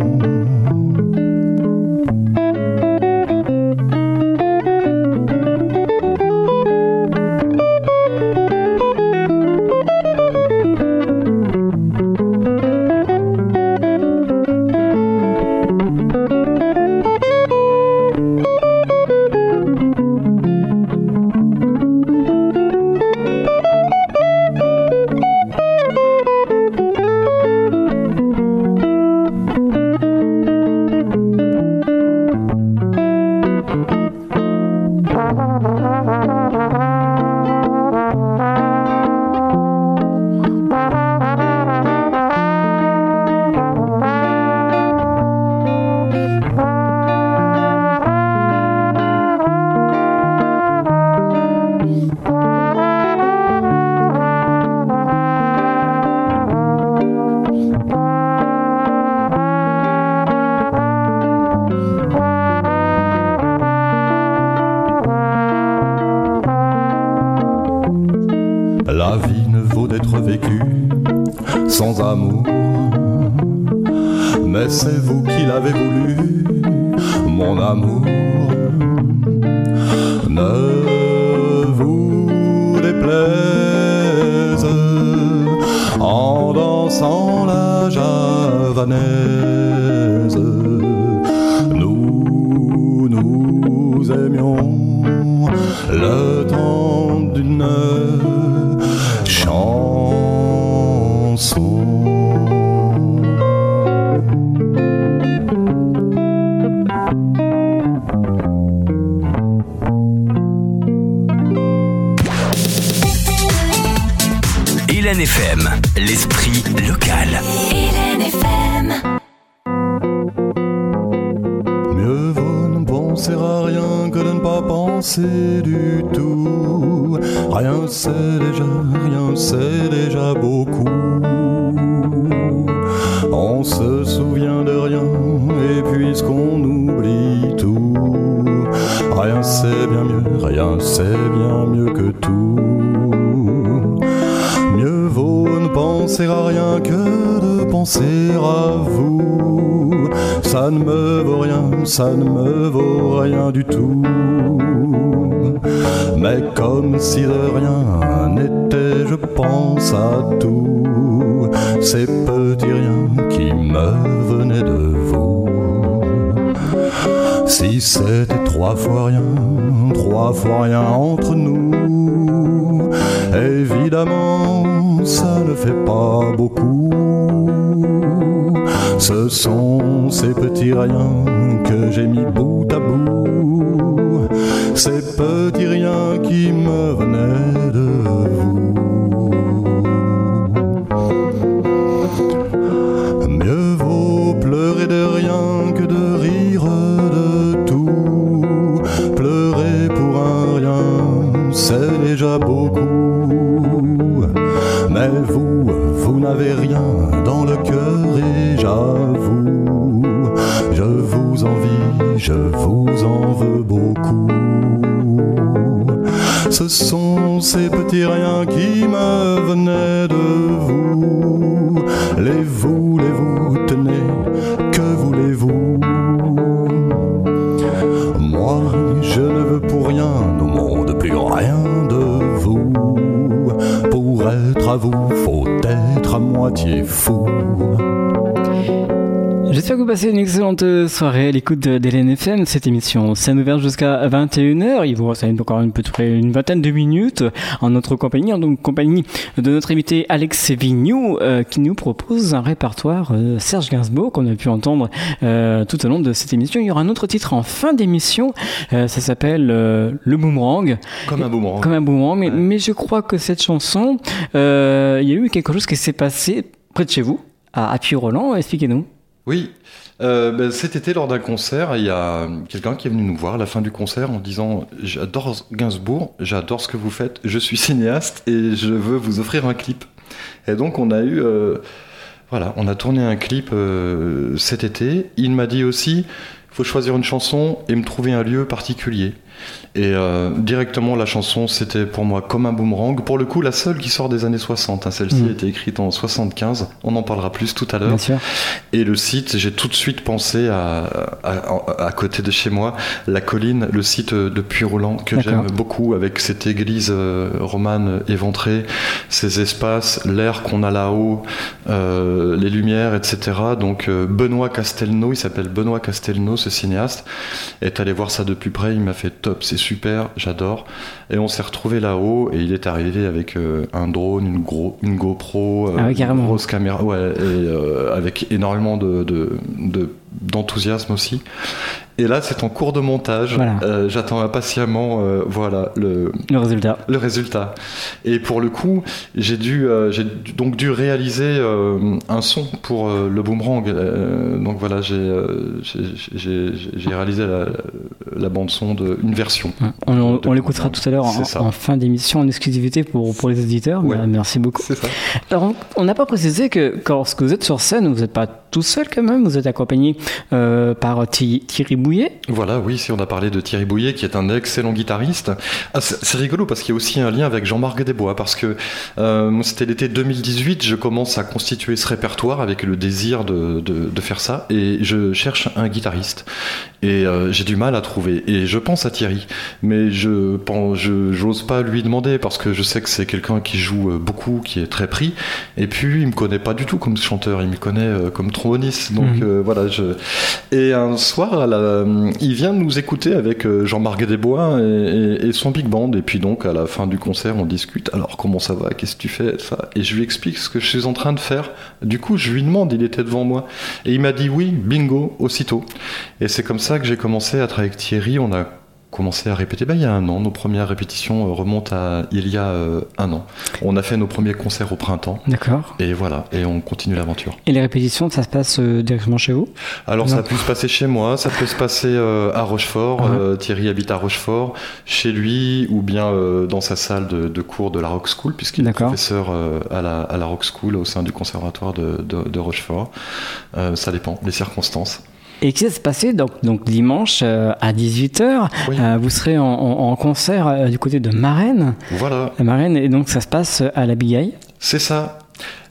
Speaker 8: La vie ne vaut d'être vécue sans amour, mais c'est vous qui l'avez voulu, mon amour. Ne vous déplaise en dansant la javanaise. Nous, nous aimions le temps d'une chanson.
Speaker 2: Hélène F M, l'esprit local.
Speaker 1: Hélène F M.
Speaker 8: Mieux vaut ne penser à rien que de ne pas penser du tout. Rien c'est déjà, rien c'est déjà beaucoup. On se souvient de rien et puisqu'on oublie tout, rien c'est bien mieux, rien c'est bien mieux que tout. Mieux vaut ne penser à rien que de penser à vous. Ça ne me vaut rien, ça ne me vaut rien du tout. Mais comme si de rien n'était, je pense à tout. ces petits riens qui me venaient de vous. Si c'était trois fois rien, trois fois rien entre nous, évidemment ça ne fait pas beaucoup. Ce sont ces petits riens que j'ai mis bout à bout, ces petits riens qui me venaient de vous. Mieux vaut pleurer de rien que de rire de tout. Pleurer pour un rien, c'est déjà beaucoup. Mais vous, vous n'avez rien dans le cœur et j'avoue, je vous envie, je vous en veux beaucoup. Ce sont ces petits riens qui me venaient de vous. Les vous, les vous, tenez, que voulez-vous? Moi, je ne veux pour rien au monde, plus rien de vous. Pour être à vous, faut être à moitié fou.
Speaker 3: J'espère que vous passez une excellente soirée à l'écoute de, de l'L N F M. Cette émission scène ouverte jusqu'à vingt et une heures. Il vous reste encore une, une vingtaine de minutes en notre compagnie, en donc, compagnie de notre invité Alex Vignoux, euh, qui nous propose un répertoire euh, Serge Gainsbourg qu'on a pu entendre euh, tout au long de cette émission. Il y aura un autre titre en fin d'émission. Euh, ça s'appelle euh, Le Boomerang.
Speaker 4: Comme un boomerang.
Speaker 3: Comme un boomerang. Mais, ouais. mais je crois que cette chanson, euh, il y a eu quelque chose qui s'est passé près de chez vous, à, à Puy-Roland. Expliquez-nous.
Speaker 4: Oui, euh, ben, cet été lors d'un concert, il y a quelqu'un qui est venu nous voir à la fin du concert en disant « J'adore Gainsbourg, j'adore ce que vous faites, je suis cinéaste et je veux vous offrir un clip ». Et donc on a eu, euh, voilà, on a tourné un clip euh, cet été. Il m'a dit aussi « Il faut choisir une chanson et me trouver un lieu particulier ». Et euh, directement la chanson c'était pour moi Comme un boomerang, pour le coup la seule qui sort des années soixante, hein. Celle-ci mmh. a été écrite en soixante-quinze, on en parlera plus tout à l'heure. Bien sûr. Et le site, j'ai tout de suite pensé à, à, à, à côté de chez moi, la colline, le site de Puy-Roland que D'accord. j'aime beaucoup, avec cette église euh, romane éventrée, ces espaces, l'air qu'on a là-haut, euh, les lumières, et cetera. Donc euh, Benoît Castelnau, il s'appelle Benoît Castelnau, ce cinéaste, est allé voir ça de plus près, il m'a fait top, c'est super, j'adore. Et on s'est retrouvés là-haut et il est arrivé avec euh, un drone, une, gros, une GoPro, euh, ah oui, une grosse caméra, ouais, et, euh, avec énormément de, de, de, d'enthousiasme aussi. Et là, c'est en cours de montage. Voilà. Euh, j'attends impatiemment, euh, voilà, le,
Speaker 3: le résultat.
Speaker 4: Le résultat. Et pour le coup, j'ai dû, euh, j'ai donc dû réaliser euh, un son pour euh, le boomerang. Euh, donc voilà, j'ai, euh, j'ai, j'ai, j'ai réalisé la, la bande son de une version.
Speaker 3: Ouais. On, on l'écoutera tout à l'heure en, en fin d'émission en exclusivité pour pour les auditeurs. Ouais. Merci beaucoup.
Speaker 4: C'est ça.
Speaker 3: Alors, on n'a pas précisé que lorsque vous êtes sur scène, vous n'êtes pas tout seul quand même. Vous êtes accompagné euh, par Thierry Bouillet.
Speaker 4: Voilà, oui, si on a parlé de Thierry Bouillet, qui est un excellent guitariste. Ah, c'est, c'est rigolo parce qu'il y a aussi un lien avec Jean-Marc Desbois, parce que euh, c'était l'été deux mille dix-huit, je commence à constituer ce répertoire avec le désir de, de, de faire ça, et je cherche un guitariste. Et euh, j'ai du mal à trouver. Et je pense à Thierry, mais je pense, je j'ose pas lui demander parce que je sais que c'est quelqu'un qui joue beaucoup, qui est très pris. Et puis il me connaît pas du tout comme chanteur, il me connaît euh, comme tromboniste. Donc mmh. euh, voilà. Je... Et un soir, à la, il vient nous écouter avec Jean-Marc Desbois et, et, et son big band. Et puis donc à la fin du concert, on discute. Alors comment ça va ? Qu'est-ce que tu fais ? Ça. Et je lui explique ce que je suis en train de faire. Du coup, je lui demande. Il était devant moi et il m'a dit oui, bingo, aussitôt. Et c'est comme ça que j'ai commencé à travailler avec Thierry. On a commencé à répéter ben, il y a un an. Nos premières répétitions remontent à il y a euh, un an. On a fait nos premiers concerts au printemps.
Speaker 3: D'accord.
Speaker 4: Et voilà, et on continue l'aventure.
Speaker 3: Et les répétitions, ça se passe euh, directement chez vous ?
Speaker 4: Alors non. Ça peut se passer chez moi, ça peut se passer euh, à Rochefort. Uh-huh. Euh, Thierry habite à Rochefort, chez lui, ou bien euh, dans sa salle de, de cours de la Rock School, puisqu'il D'accord. est professeur euh, à, la, à la Rock School au sein du conservatoire de, de, de Rochefort. Euh, ça dépend, les circonstances.
Speaker 3: Et qu'est-ce qui s'est passé donc, donc dimanche euh, à dix-huit heures, oui. euh, vous serez en, en, en concert euh, du côté de Marennes.
Speaker 4: Voilà.
Speaker 3: À Marennes, et donc ça se passe à la Bigaille.
Speaker 4: C'est ça.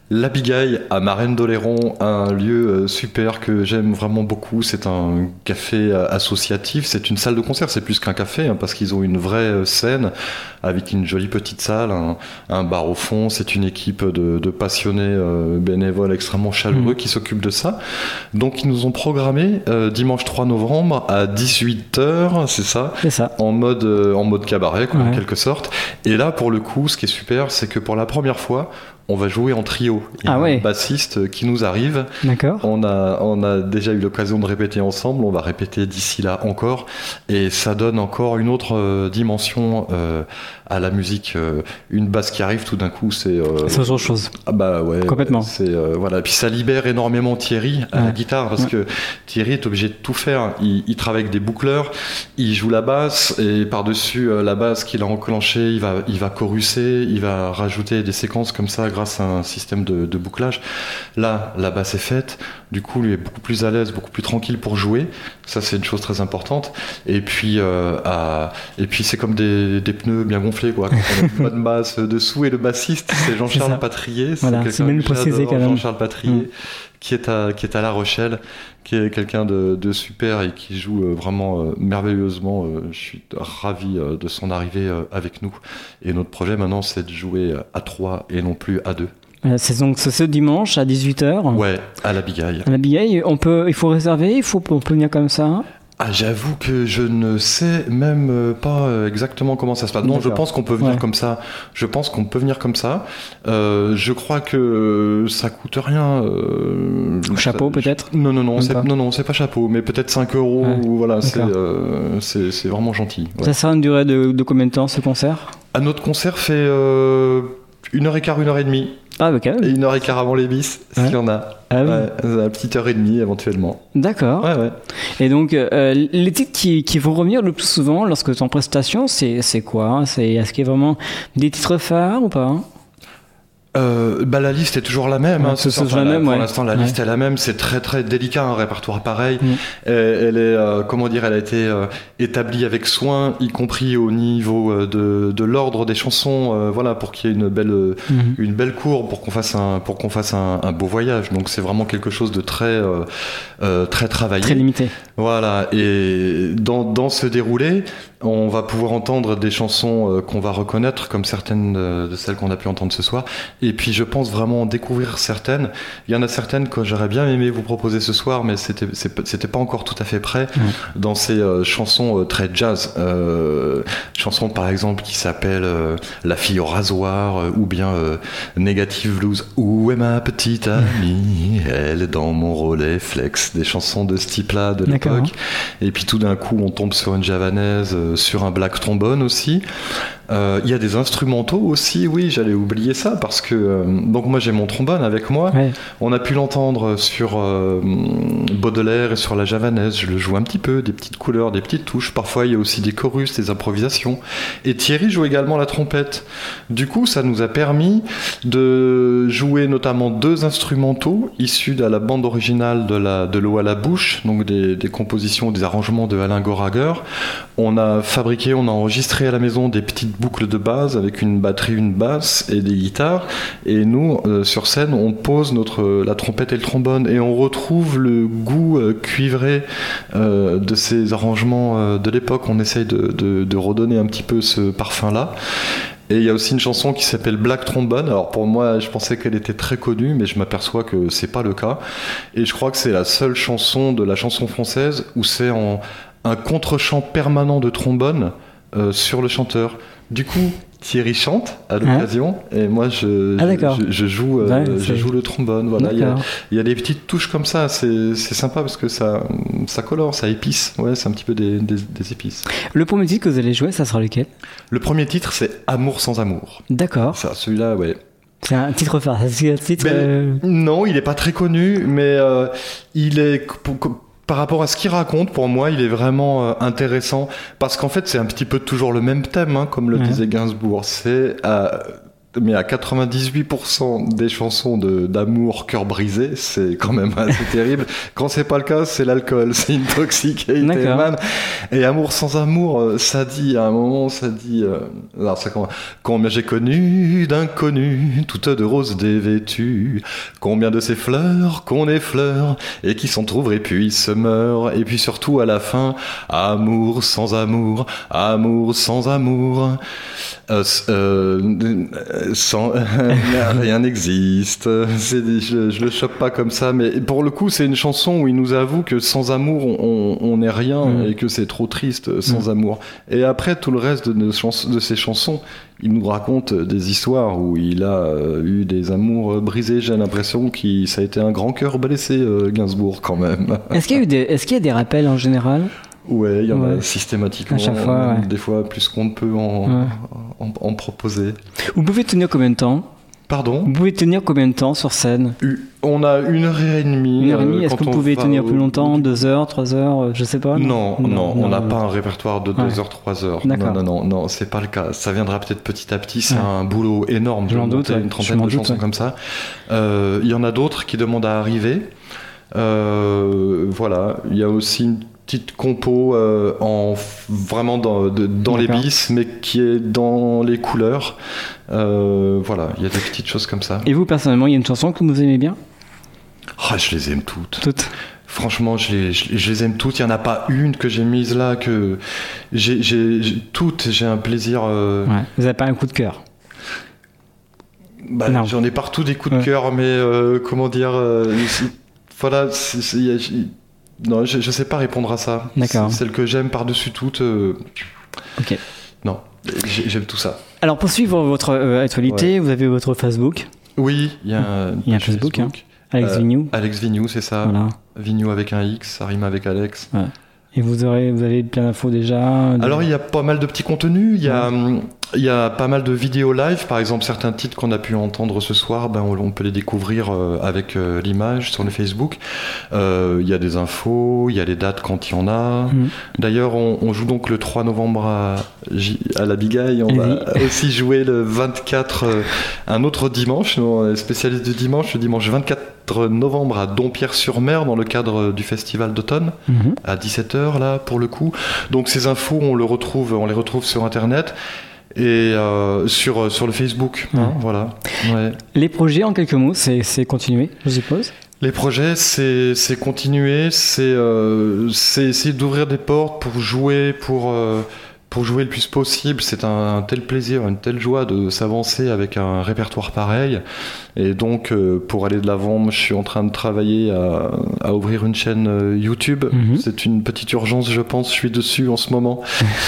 Speaker 4: La Bigaille à Marennes-d'Oléron, un lieu euh, super que j'aime vraiment beaucoup. C'est un café euh, associatif, c'est une salle de concert, c'est plus qu'un café, hein, parce qu'ils ont une vraie euh, scène avec une jolie petite salle, un, un bar au fond. C'est une équipe de, de passionnés euh, bénévoles extrêmement chaleureux mmh. qui s'occupent de ça. Donc ils nous ont programmé euh, dimanche trois novembre à dix-huit heures, c'est ça,
Speaker 3: c'est ça.
Speaker 4: En mode, euh, en mode cabaret, quoi,
Speaker 3: ouais.
Speaker 4: en quelque sorte. Et là, pour le coup, ce qui est super, c'est que pour la première fois, on va jouer en trio. Il y a
Speaker 3: ah ouais.
Speaker 4: un bassiste qui nous arrive.
Speaker 3: D'accord.
Speaker 4: On a, on a déjà eu l'occasion de répéter ensemble. On va répéter d'ici là encore. Et ça donne encore une autre euh, dimension euh, à la musique. Euh, une basse qui arrive tout d'un coup, c'est... Euh,
Speaker 3: c'est autre chose.
Speaker 4: Ah bah ouais.
Speaker 3: Complètement.
Speaker 4: C'est, euh, voilà. Puis ça libère énormément Thierry à ouais. la guitare, parce ouais. que Thierry est obligé de tout faire. Il, il travaille avec des boucleurs, il joue la basse, et par-dessus euh, la basse qu'il a enclenchée, il va, il va chorusser, il va rajouter des séquences comme ça grâce à un système de, de bouclage. Là, la basse est faite, du coup, lui est beaucoup plus à l'aise, beaucoup plus tranquille pour jouer. Ça, c'est une chose très importante. Et puis, euh, à... et puis c'est comme des, des pneus bien gonflés, quoi. Quand on a une bonne basse dessous, et le bassiste, c'est Jean-Charles c'est Patrier. C'est
Speaker 3: voilà, c'est même précisé quand même.
Speaker 4: Jean-Charles Patrier, mmh. qui est à, qui est à La Rochelle, qui est quelqu'un de, de super et qui joue euh, vraiment euh, merveilleusement. Euh, je suis ravi euh, de son arrivée euh, avec nous. Et notre projet maintenant, c'est de jouer à trois et non plus à deux.
Speaker 3: C'est donc ce dimanche à dix-huit heures.
Speaker 4: Ouais, à la Bigaille.
Speaker 3: À la Bigaille, on peut, il faut réserver, il faut, on peut venir comme ça.
Speaker 4: Ah, j'avoue que je ne sais même pas exactement comment ça se passe. Non, D'accord. je pense qu'on peut venir ouais. comme ça. Je pense qu'on peut venir comme ça. Euh, je crois que ça coûte rien. Euh,
Speaker 3: chapeau
Speaker 4: ça,
Speaker 3: peut-être.
Speaker 4: Non, non, non, c'est, non, non, c'est pas chapeau, mais peut-être cinq euros. Ouais. Ou voilà, c'est, euh, c'est, c'est vraiment gentil. Ouais.
Speaker 3: Ça sera une durée de, de combien de temps ce concert ?
Speaker 4: À notre concert fait euh, une heure et quart, une heure et demie.
Speaker 3: Ah, ok.
Speaker 4: Et une heure et quart avant les bis, ouais. s'il y en a.
Speaker 3: Ah oui.
Speaker 4: Ouais, une petite heure et demie éventuellement.
Speaker 3: D'accord.
Speaker 4: Ouais, ouais.
Speaker 3: Et donc, euh, les titres qui, qui vont revenir le plus souvent lorsque tu es en prestation, c'est, c'est quoi ? c'est, Est-ce qu'il y a vraiment des titres phares ou pas ?
Speaker 4: Euh, bah la liste est toujours la même.
Speaker 3: Ouais,
Speaker 4: hein,
Speaker 3: c'est
Speaker 4: enfin,
Speaker 3: la
Speaker 4: là,
Speaker 3: même,
Speaker 4: pour
Speaker 3: ouais.
Speaker 4: l'instant, la
Speaker 3: ouais.
Speaker 4: liste est la même. C'est très très délicat, un répertoire pareil.
Speaker 3: Mm.
Speaker 4: Et, elle est, euh, comment dire, elle a été euh, établie avec soin, y compris au niveau euh, de, de l'ordre des chansons. Euh, voilà, pour qu'il y ait une belle, mm. une belle courbe, pour qu'on fasse un, pour qu'on fasse un, un beau voyage. Donc c'est vraiment quelque chose de très, euh, euh, très travaillé.
Speaker 3: Très limité.
Speaker 4: Voilà. Et dans dans ce déroulé, on va pouvoir entendre des chansons euh, qu'on va reconnaître, comme certaines de, de celles qu'on a pu entendre ce soir. Et puis je pense vraiment en découvrir certaines. Il y en a certaines que j'aurais bien aimé vous proposer ce soir, mais c'était, c'était pas encore tout à fait prêt. Mmh. Dans ces euh, chansons euh, très jazz. Euh, chansons par exemple qui s'appellent euh, La fille au rasoir, euh, ou bien euh, Negative Blues. Où est ma petite amie ? Elle est dans mon relais flex. Des chansons de ce type-là de
Speaker 3: D'accord.
Speaker 4: l'époque. Et puis tout d'un coup, on tombe sur une javanaise, euh, sur un black trombone aussi. Il euh, y a des instrumentaux aussi, oui, j'allais oublier ça, parce que euh, donc moi j'ai mon trombone avec moi.
Speaker 3: Ouais.
Speaker 4: On a pu l'entendre sur euh, Baudelaire et sur la javanaise. Je le joue un petit peu, des petites couleurs, des petites touches. Parfois il y a aussi des chorus, des improvisations. Et Thierry joue également la trompette. Du coup, ça nous a permis de jouer notamment deux instrumentaux issus de la bande originale de, la, de L'eau à la bouche, donc des, des compositions, des arrangements de Alain Goraguer. On a fabriqué, on a enregistré à la maison des petites boucles de base avec une batterie, une basse et des guitares. Et nous, euh, sur scène, on pose notre, la trompette et le trombone et on retrouve le goût euh, cuivré euh, de ces arrangements euh, de l'époque. On essaye de, de, de redonner un petit peu ce parfum-là. Et il y a aussi une chanson qui s'appelle Black Trombone. Alors pour moi, je pensais qu'elle était très connue, mais je m'aperçois que c'est pas le cas. Et je crois que c'est la seule chanson de la chanson française où c'est en un contre-chant permanent de trombone euh, sur le chanteur. Du coup, Thierry chante à l'occasion, hein et moi je,
Speaker 3: ah,
Speaker 4: je, je, joue, euh,
Speaker 3: ouais,
Speaker 4: je joue le trombone. Voilà, il y, a, il y a des petites touches comme ça, c'est, c'est sympa parce que ça, ça colore, ça épice. Ouais, c'est un petit peu des, des, des épices.
Speaker 3: Le premier titre que vous allez jouer, ça sera lequel ?
Speaker 4: Le premier titre, c'est Amour sans amour.
Speaker 3: D'accord.
Speaker 4: Ça, celui-là, ouais.
Speaker 3: C'est un titre phare. C'est un titre.
Speaker 4: Ben,
Speaker 3: euh...
Speaker 4: Non, il n'est pas très connu, mais euh, il est. Par rapport à ce qu'il raconte, pour moi, il est vraiment euh, intéressant parce qu'en fait, c'est un petit peu toujours le même thème, hein, comme le ouais. disait Gainsbourg. C'est euh, mais à quatre-vingt-dix-huit pour cent des chansons de, d'amour cœur brisé, c'est quand même assez terrible. Quand c'est pas le cas, c'est l'alcool, c'est Intoxicated Man. Et amour sans amour, ça dit, à un moment, ça dit, euh, alors ça commence, combien j'ai connu d'inconnus, toutes de roses dévêtues, combien de ces fleurs qu'on effleure, et qui s'en trouvent et puis se meurent, et puis surtout à la fin, amour sans amour, amour sans amour, euh, euh, sans, rien n'existe. C'est, je, je le chope pas comme ça, mais pour le coup, c'est une chanson où il nous avoue que sans amour, on, on n'est rien mmh. et que c'est trop triste sans mmh. amour. Et après, tout le reste de, nos chans- de ses chansons, il nous raconte des histoires où il a eu des amours brisés. J'ai l'impression que ça a été un grand cœur blessé, Gainsbourg, quand même.
Speaker 3: Est-ce qu'il y a eu des, est-ce qu'il y a des rappels en général ?
Speaker 4: Ouais, il y en
Speaker 3: ouais.
Speaker 4: a systématiquement.
Speaker 3: À chaque fois, ouais.
Speaker 4: Des fois, plus qu'on ne peut en, ouais. en, en proposer.
Speaker 3: Vous pouvez tenir combien de temps ?
Speaker 4: Pardon ?
Speaker 3: Vous pouvez tenir combien de temps sur scène ?
Speaker 4: On a une heure et demie.
Speaker 3: Une heure et demie. Est-ce que vous pouvez tenir
Speaker 4: au...
Speaker 3: plus longtemps ? Deux heures, trois heures, je sais pas.
Speaker 4: Non, non, non, non on n'a
Speaker 3: non.
Speaker 4: pas un répertoire de deux
Speaker 3: ouais.
Speaker 4: heures, trois heures.
Speaker 3: D'accord.
Speaker 4: Non, non, non, non, c'est pas le cas. Ça viendra peut-être petit à petit. C'est
Speaker 3: ouais.
Speaker 4: un boulot énorme.
Speaker 3: Je m'en doute.
Speaker 4: Une trentaine de
Speaker 3: doute,
Speaker 4: chansons
Speaker 3: ouais.
Speaker 4: comme ça. Euh, il y en a d'autres qui demandent à arriver. Euh, voilà. Il y a aussi une petite compo euh, en vraiment dans, de, dans les bis, mais qui est dans les couleurs. Euh, voilà, il y a des petites choses comme ça.
Speaker 3: Et vous, personnellement, il y a une chanson que vous aimez bien ?
Speaker 4: Ah, je les aime toutes.
Speaker 3: Toutes.
Speaker 4: Franchement, je les, je, je les aime toutes. Il n'y en a pas une que j'ai mise là, que j'ai, j'ai, j'ai toutes, j'ai un plaisir. Euh...
Speaker 3: Ouais. Vous n'avez pas un coup de cœur ?
Speaker 4: Bah, j'en ai partout des coups de ouais. cœur, mais euh, comment dire euh, voilà, c'est, c'est, y a, y, non, je ne sais pas répondre à ça.
Speaker 3: D'accord.
Speaker 4: C'est celle que j'aime par-dessus toutes. Euh...
Speaker 3: Ok.
Speaker 4: Non, j'aime tout ça.
Speaker 3: Alors, pour suivre votre euh, actualité, ouais. vous avez votre Facebook ?
Speaker 4: Oui, il y a un,
Speaker 3: il y a un Facebook. Facebook. Hein. Alex euh, Vignoux.
Speaker 4: Alex Vignoux, c'est ça.
Speaker 3: Voilà.
Speaker 4: Vignoux avec un X, ça rime avec Alex.
Speaker 3: Ouais. Et vous, aurez, vous avez plein d'infos déjà de...
Speaker 4: Alors, il y a pas mal de petits contenus. Il y a, ouais. il y a pas mal de vidéos live. Par exemple, certains titres qu'on a pu entendre ce soir, ben, on, on peut les découvrir euh, avec euh, l'image sur le Facebook. Euh, il y a des infos, il y a les dates quand il y en a. Mmh. D'ailleurs, on, on joue donc le trois novembre à, à la Bigaille. On va aussi jouer le vingt-quatre, euh, un autre dimanche. Nous, on est spécialiste du dimanche, le dimanche vingt-quatre novembre à Dompierre-sur-Mer dans le cadre du festival d'automne mmh. à dix-sept heures là pour le coup. Donc ces infos on le retrouve, on les retrouve sur internet et euh, sur sur le Facebook. Mmh. Hein, voilà. Ouais.
Speaker 3: Les projets en quelques mots, c'est c'est continuer, je suppose.
Speaker 4: Les projets, c'est c'est continuer, c'est euh, c'est essayer d'ouvrir des portes pour jouer, pour euh, pour jouer le plus possible. C'est un, un tel plaisir, une telle joie de s'avancer avec un répertoire pareil. Et donc, euh, pour aller de l'avant, je suis en train de travailler à, à ouvrir une chaîne euh, YouTube. Mm-hmm. C'est une petite urgence, je pense. Je suis dessus en ce moment.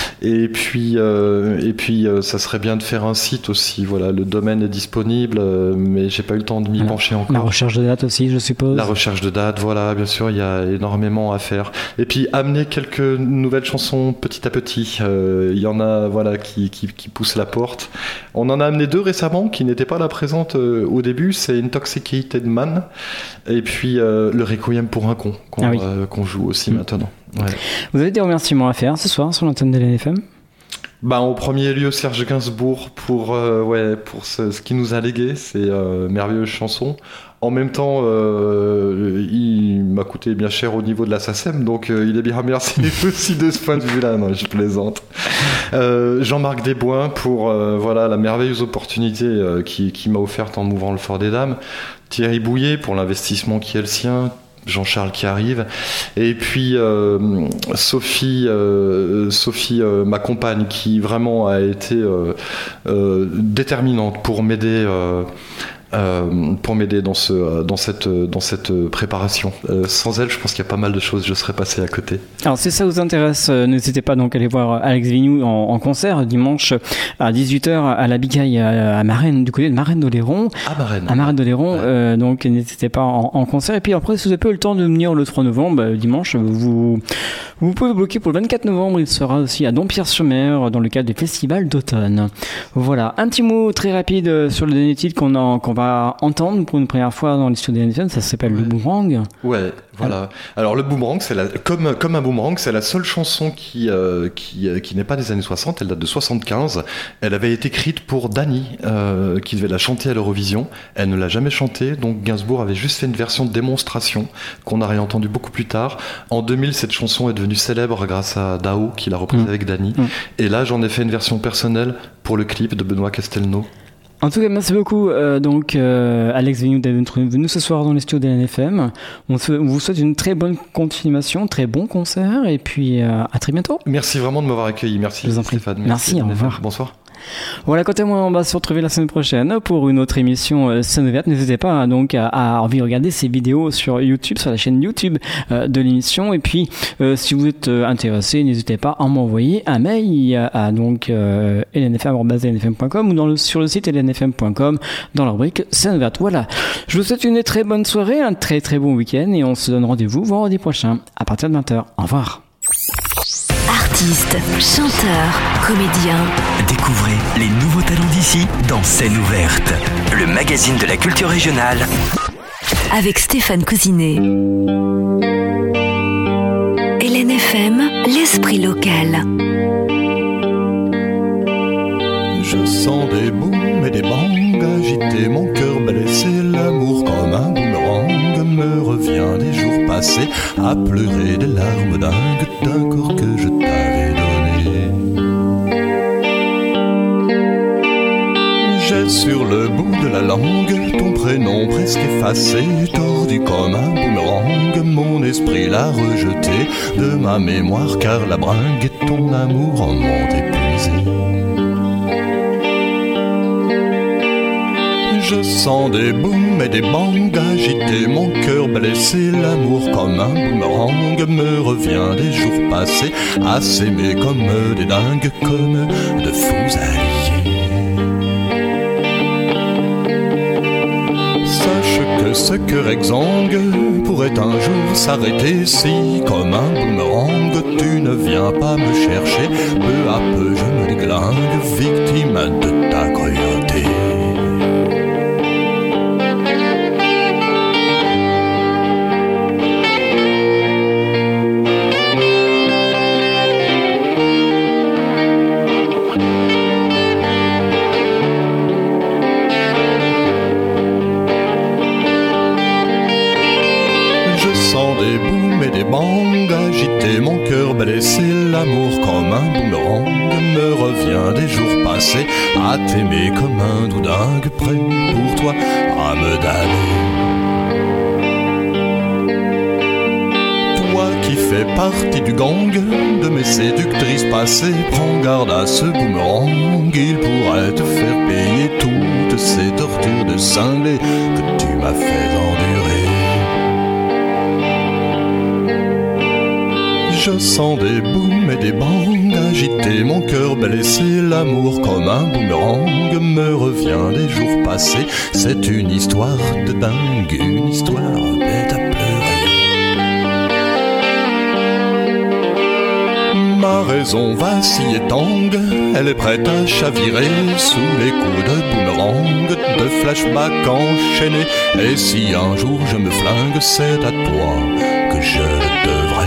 Speaker 4: Et puis, euh, et puis, euh, ça serait bien de faire un site aussi. Voilà, le domaine est disponible, euh, mais j'ai pas eu le temps de m'y ah, pencher encore.
Speaker 3: La recherche de date aussi, je suppose.
Speaker 4: La recherche de date, voilà, bien sûr, il y a énormément à faire. Et puis, amener quelques nouvelles chansons petit à petit. Euh, il y en a, voilà, qui, qui, qui poussent la porte. On en a amené deux récemment qui n'étaient pas là présentes euh, au début. C'est Intoxicated Man et puis euh, le Requiem pour un con qu'on, ah oui. euh, qu'on joue aussi mmh. maintenant. Ouais.
Speaker 3: Vous avez des remerciements à faire ce soir sur l'antenne de l'N F M ?
Speaker 4: Bah, au premier lieu, Serge Gainsbourg pour, euh, ouais, pour ce, ce qu'il nous a légué, ces euh, merveilleuses chansons. En même temps, euh, il m'a coûté bien cher au niveau de la SACEM, donc euh, il est bien remercié aussi de ce point de vue-là. Non, je plaisante. Euh, Jean-Marc Desbois pour euh, voilà, la merveilleuse opportunité euh, qu'il qui m'a offerte en m'ouvrant le Fort des Dames. Thierry Bouillet pour l'investissement qui est le sien. Jean-Charles qui arrive, et puis euh, Sophie, euh, Sophie euh, ma compagne, qui vraiment a été euh, euh, déterminante pour m'aider. Euh, Euh, pour m'aider dans, ce, dans, cette, dans cette préparation. Euh, sans elle, je pense qu'il y a pas mal de choses, je serais passé à côté.
Speaker 3: Alors, si ça vous intéresse, euh, n'hésitez pas donc à aller voir Alex Vignoux en, en concert dimanche à dix-huit heures à la Bigaille à, à Marennes, du côté de Marennes d'Oléron.
Speaker 4: À Marennes.
Speaker 3: À Marennes d'Oléron. Ouais. Euh, donc, n'hésitez pas en, en concert. Et puis après, si vous avez pas eu le temps de venir le trois novembre, bah, dimanche, vous, vous pouvez bloquer pour le vingt-quatre novembre. Il sera aussi à Dompierre-sur-Mer dans le cadre du festival d'automne. Voilà. Un petit mot très rapide sur le dernier titre qu'on, a, qu'on va va entendre pour une première fois dans les studios N F M, ça s'appelle ouais. Le Boomerang.
Speaker 4: Ouais, voilà. Alors le Boomerang, c'est la, comme, comme un boomerang, c'est la seule chanson qui, euh, qui, qui n'est pas des années soixante, elle date de soixante-quinze. Elle avait été écrite pour Dany, euh, qui devait la chanter à l'Eurovision. Elle ne l'a jamais chantée, donc Gainsbourg avait juste fait une version de démonstration qu'on a réentendue beaucoup plus tard. En deux mille, cette chanson est devenue célèbre grâce à Dao, qui l'a reprise mmh. avec Dany. Mmh. Et là, j'en ai fait une version personnelle pour le clip de Benoît Castelnau.
Speaker 3: En tout cas, merci beaucoup. Euh, donc, euh, Alex Vignoux d'être venu ce soir dans les studios de l'N F M. On, se, on vous souhaite une très bonne continuation, très bon concert, et puis euh, à très bientôt.
Speaker 4: Merci vraiment de m'avoir accueilli. Merci,
Speaker 3: Je vous en prie.
Speaker 4: Stéphane.
Speaker 3: Merci, merci au revoir.
Speaker 4: Bonsoir.
Speaker 3: Voilà, quant à moi, on va se retrouver la semaine prochaine pour une autre émission euh, Scène ouverte. N'hésitez pas hein, donc à, à envie de regarder ces vidéos sur YouTube, sur la chaîne YouTube euh, de l'émission. Et puis, euh, si vous êtes euh, intéressé, n'hésitez pas à m'envoyer un mail à, à donc euh, l n f m arobase l n f m point com ou dans le, sur le site l n f m point com dans la rubrique Scène ouverte. Voilà. Je vous souhaite une très bonne soirée, un très très bon week-end et on se donne rendez-vous vendredi prochain à partir de vingt heures. Au revoir.
Speaker 1: Artistes, chanteurs, comédiens.
Speaker 2: Découvrez les nouveaux talents d'ici dans Scène ouverte, le magazine de la culture régionale.
Speaker 1: Avec Stéphane Cousinet. L N F M, l'esprit local.
Speaker 8: Je sens des booms et des bangs agiter mon cœur blessé. L'amour comme un boomerang me revient des jours passés à pleurer des larmes dingues d'un corps que je t'avais donné. J'ai sur le bout de la langue ton prénom presque effacé, tordu comme un boomerang. Mon esprit l'a rejeté de ma mémoire car la bringue et ton amour en m'ont épuisé. Je sens des booms et des bangs agiter mon cœur blessé. L'amour comme un boomerang me revient des jours passés à s'aimer comme des dingues, comme de fous alliés. Sache que ce cœur exsangue pourrait un jour s'arrêter si, comme un boomerang, tu ne viens pas me chercher. Peu à peu je me déglingue, victime de ta cruauté. Agiter mon cœur blessé, l'amour comme un boomerang me revient des jours passés à t'aimer comme un doudingue, prêt pour toi à me damner. Toi qui fais partie du gang de mes séductrices passées, prends garde à ce boomerang, il pourrait te faire payer toutes ces tortures de cinglé que tu m'as fait endurer. Je sens des booms et des bangs agiter mon cœur blessé. L'amour comme un boomerang me revient des jours passés. C'est une histoire de dingue, une histoire bête à pleurer. Ma raison vacille et tangue, elle est prête à chavirer sous les coups de boomerang, de flashback enchaînés. Et si un jour je me flingue, c'est à toi que je le devrais.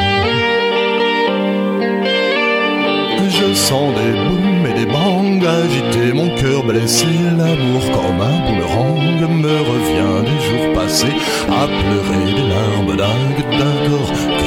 Speaker 8: Je sens des booms et des bangs agiter mon cœur blessé. L'amour comme un boomerang me revient des jours passés à pleurer des larmes dingues d'un corps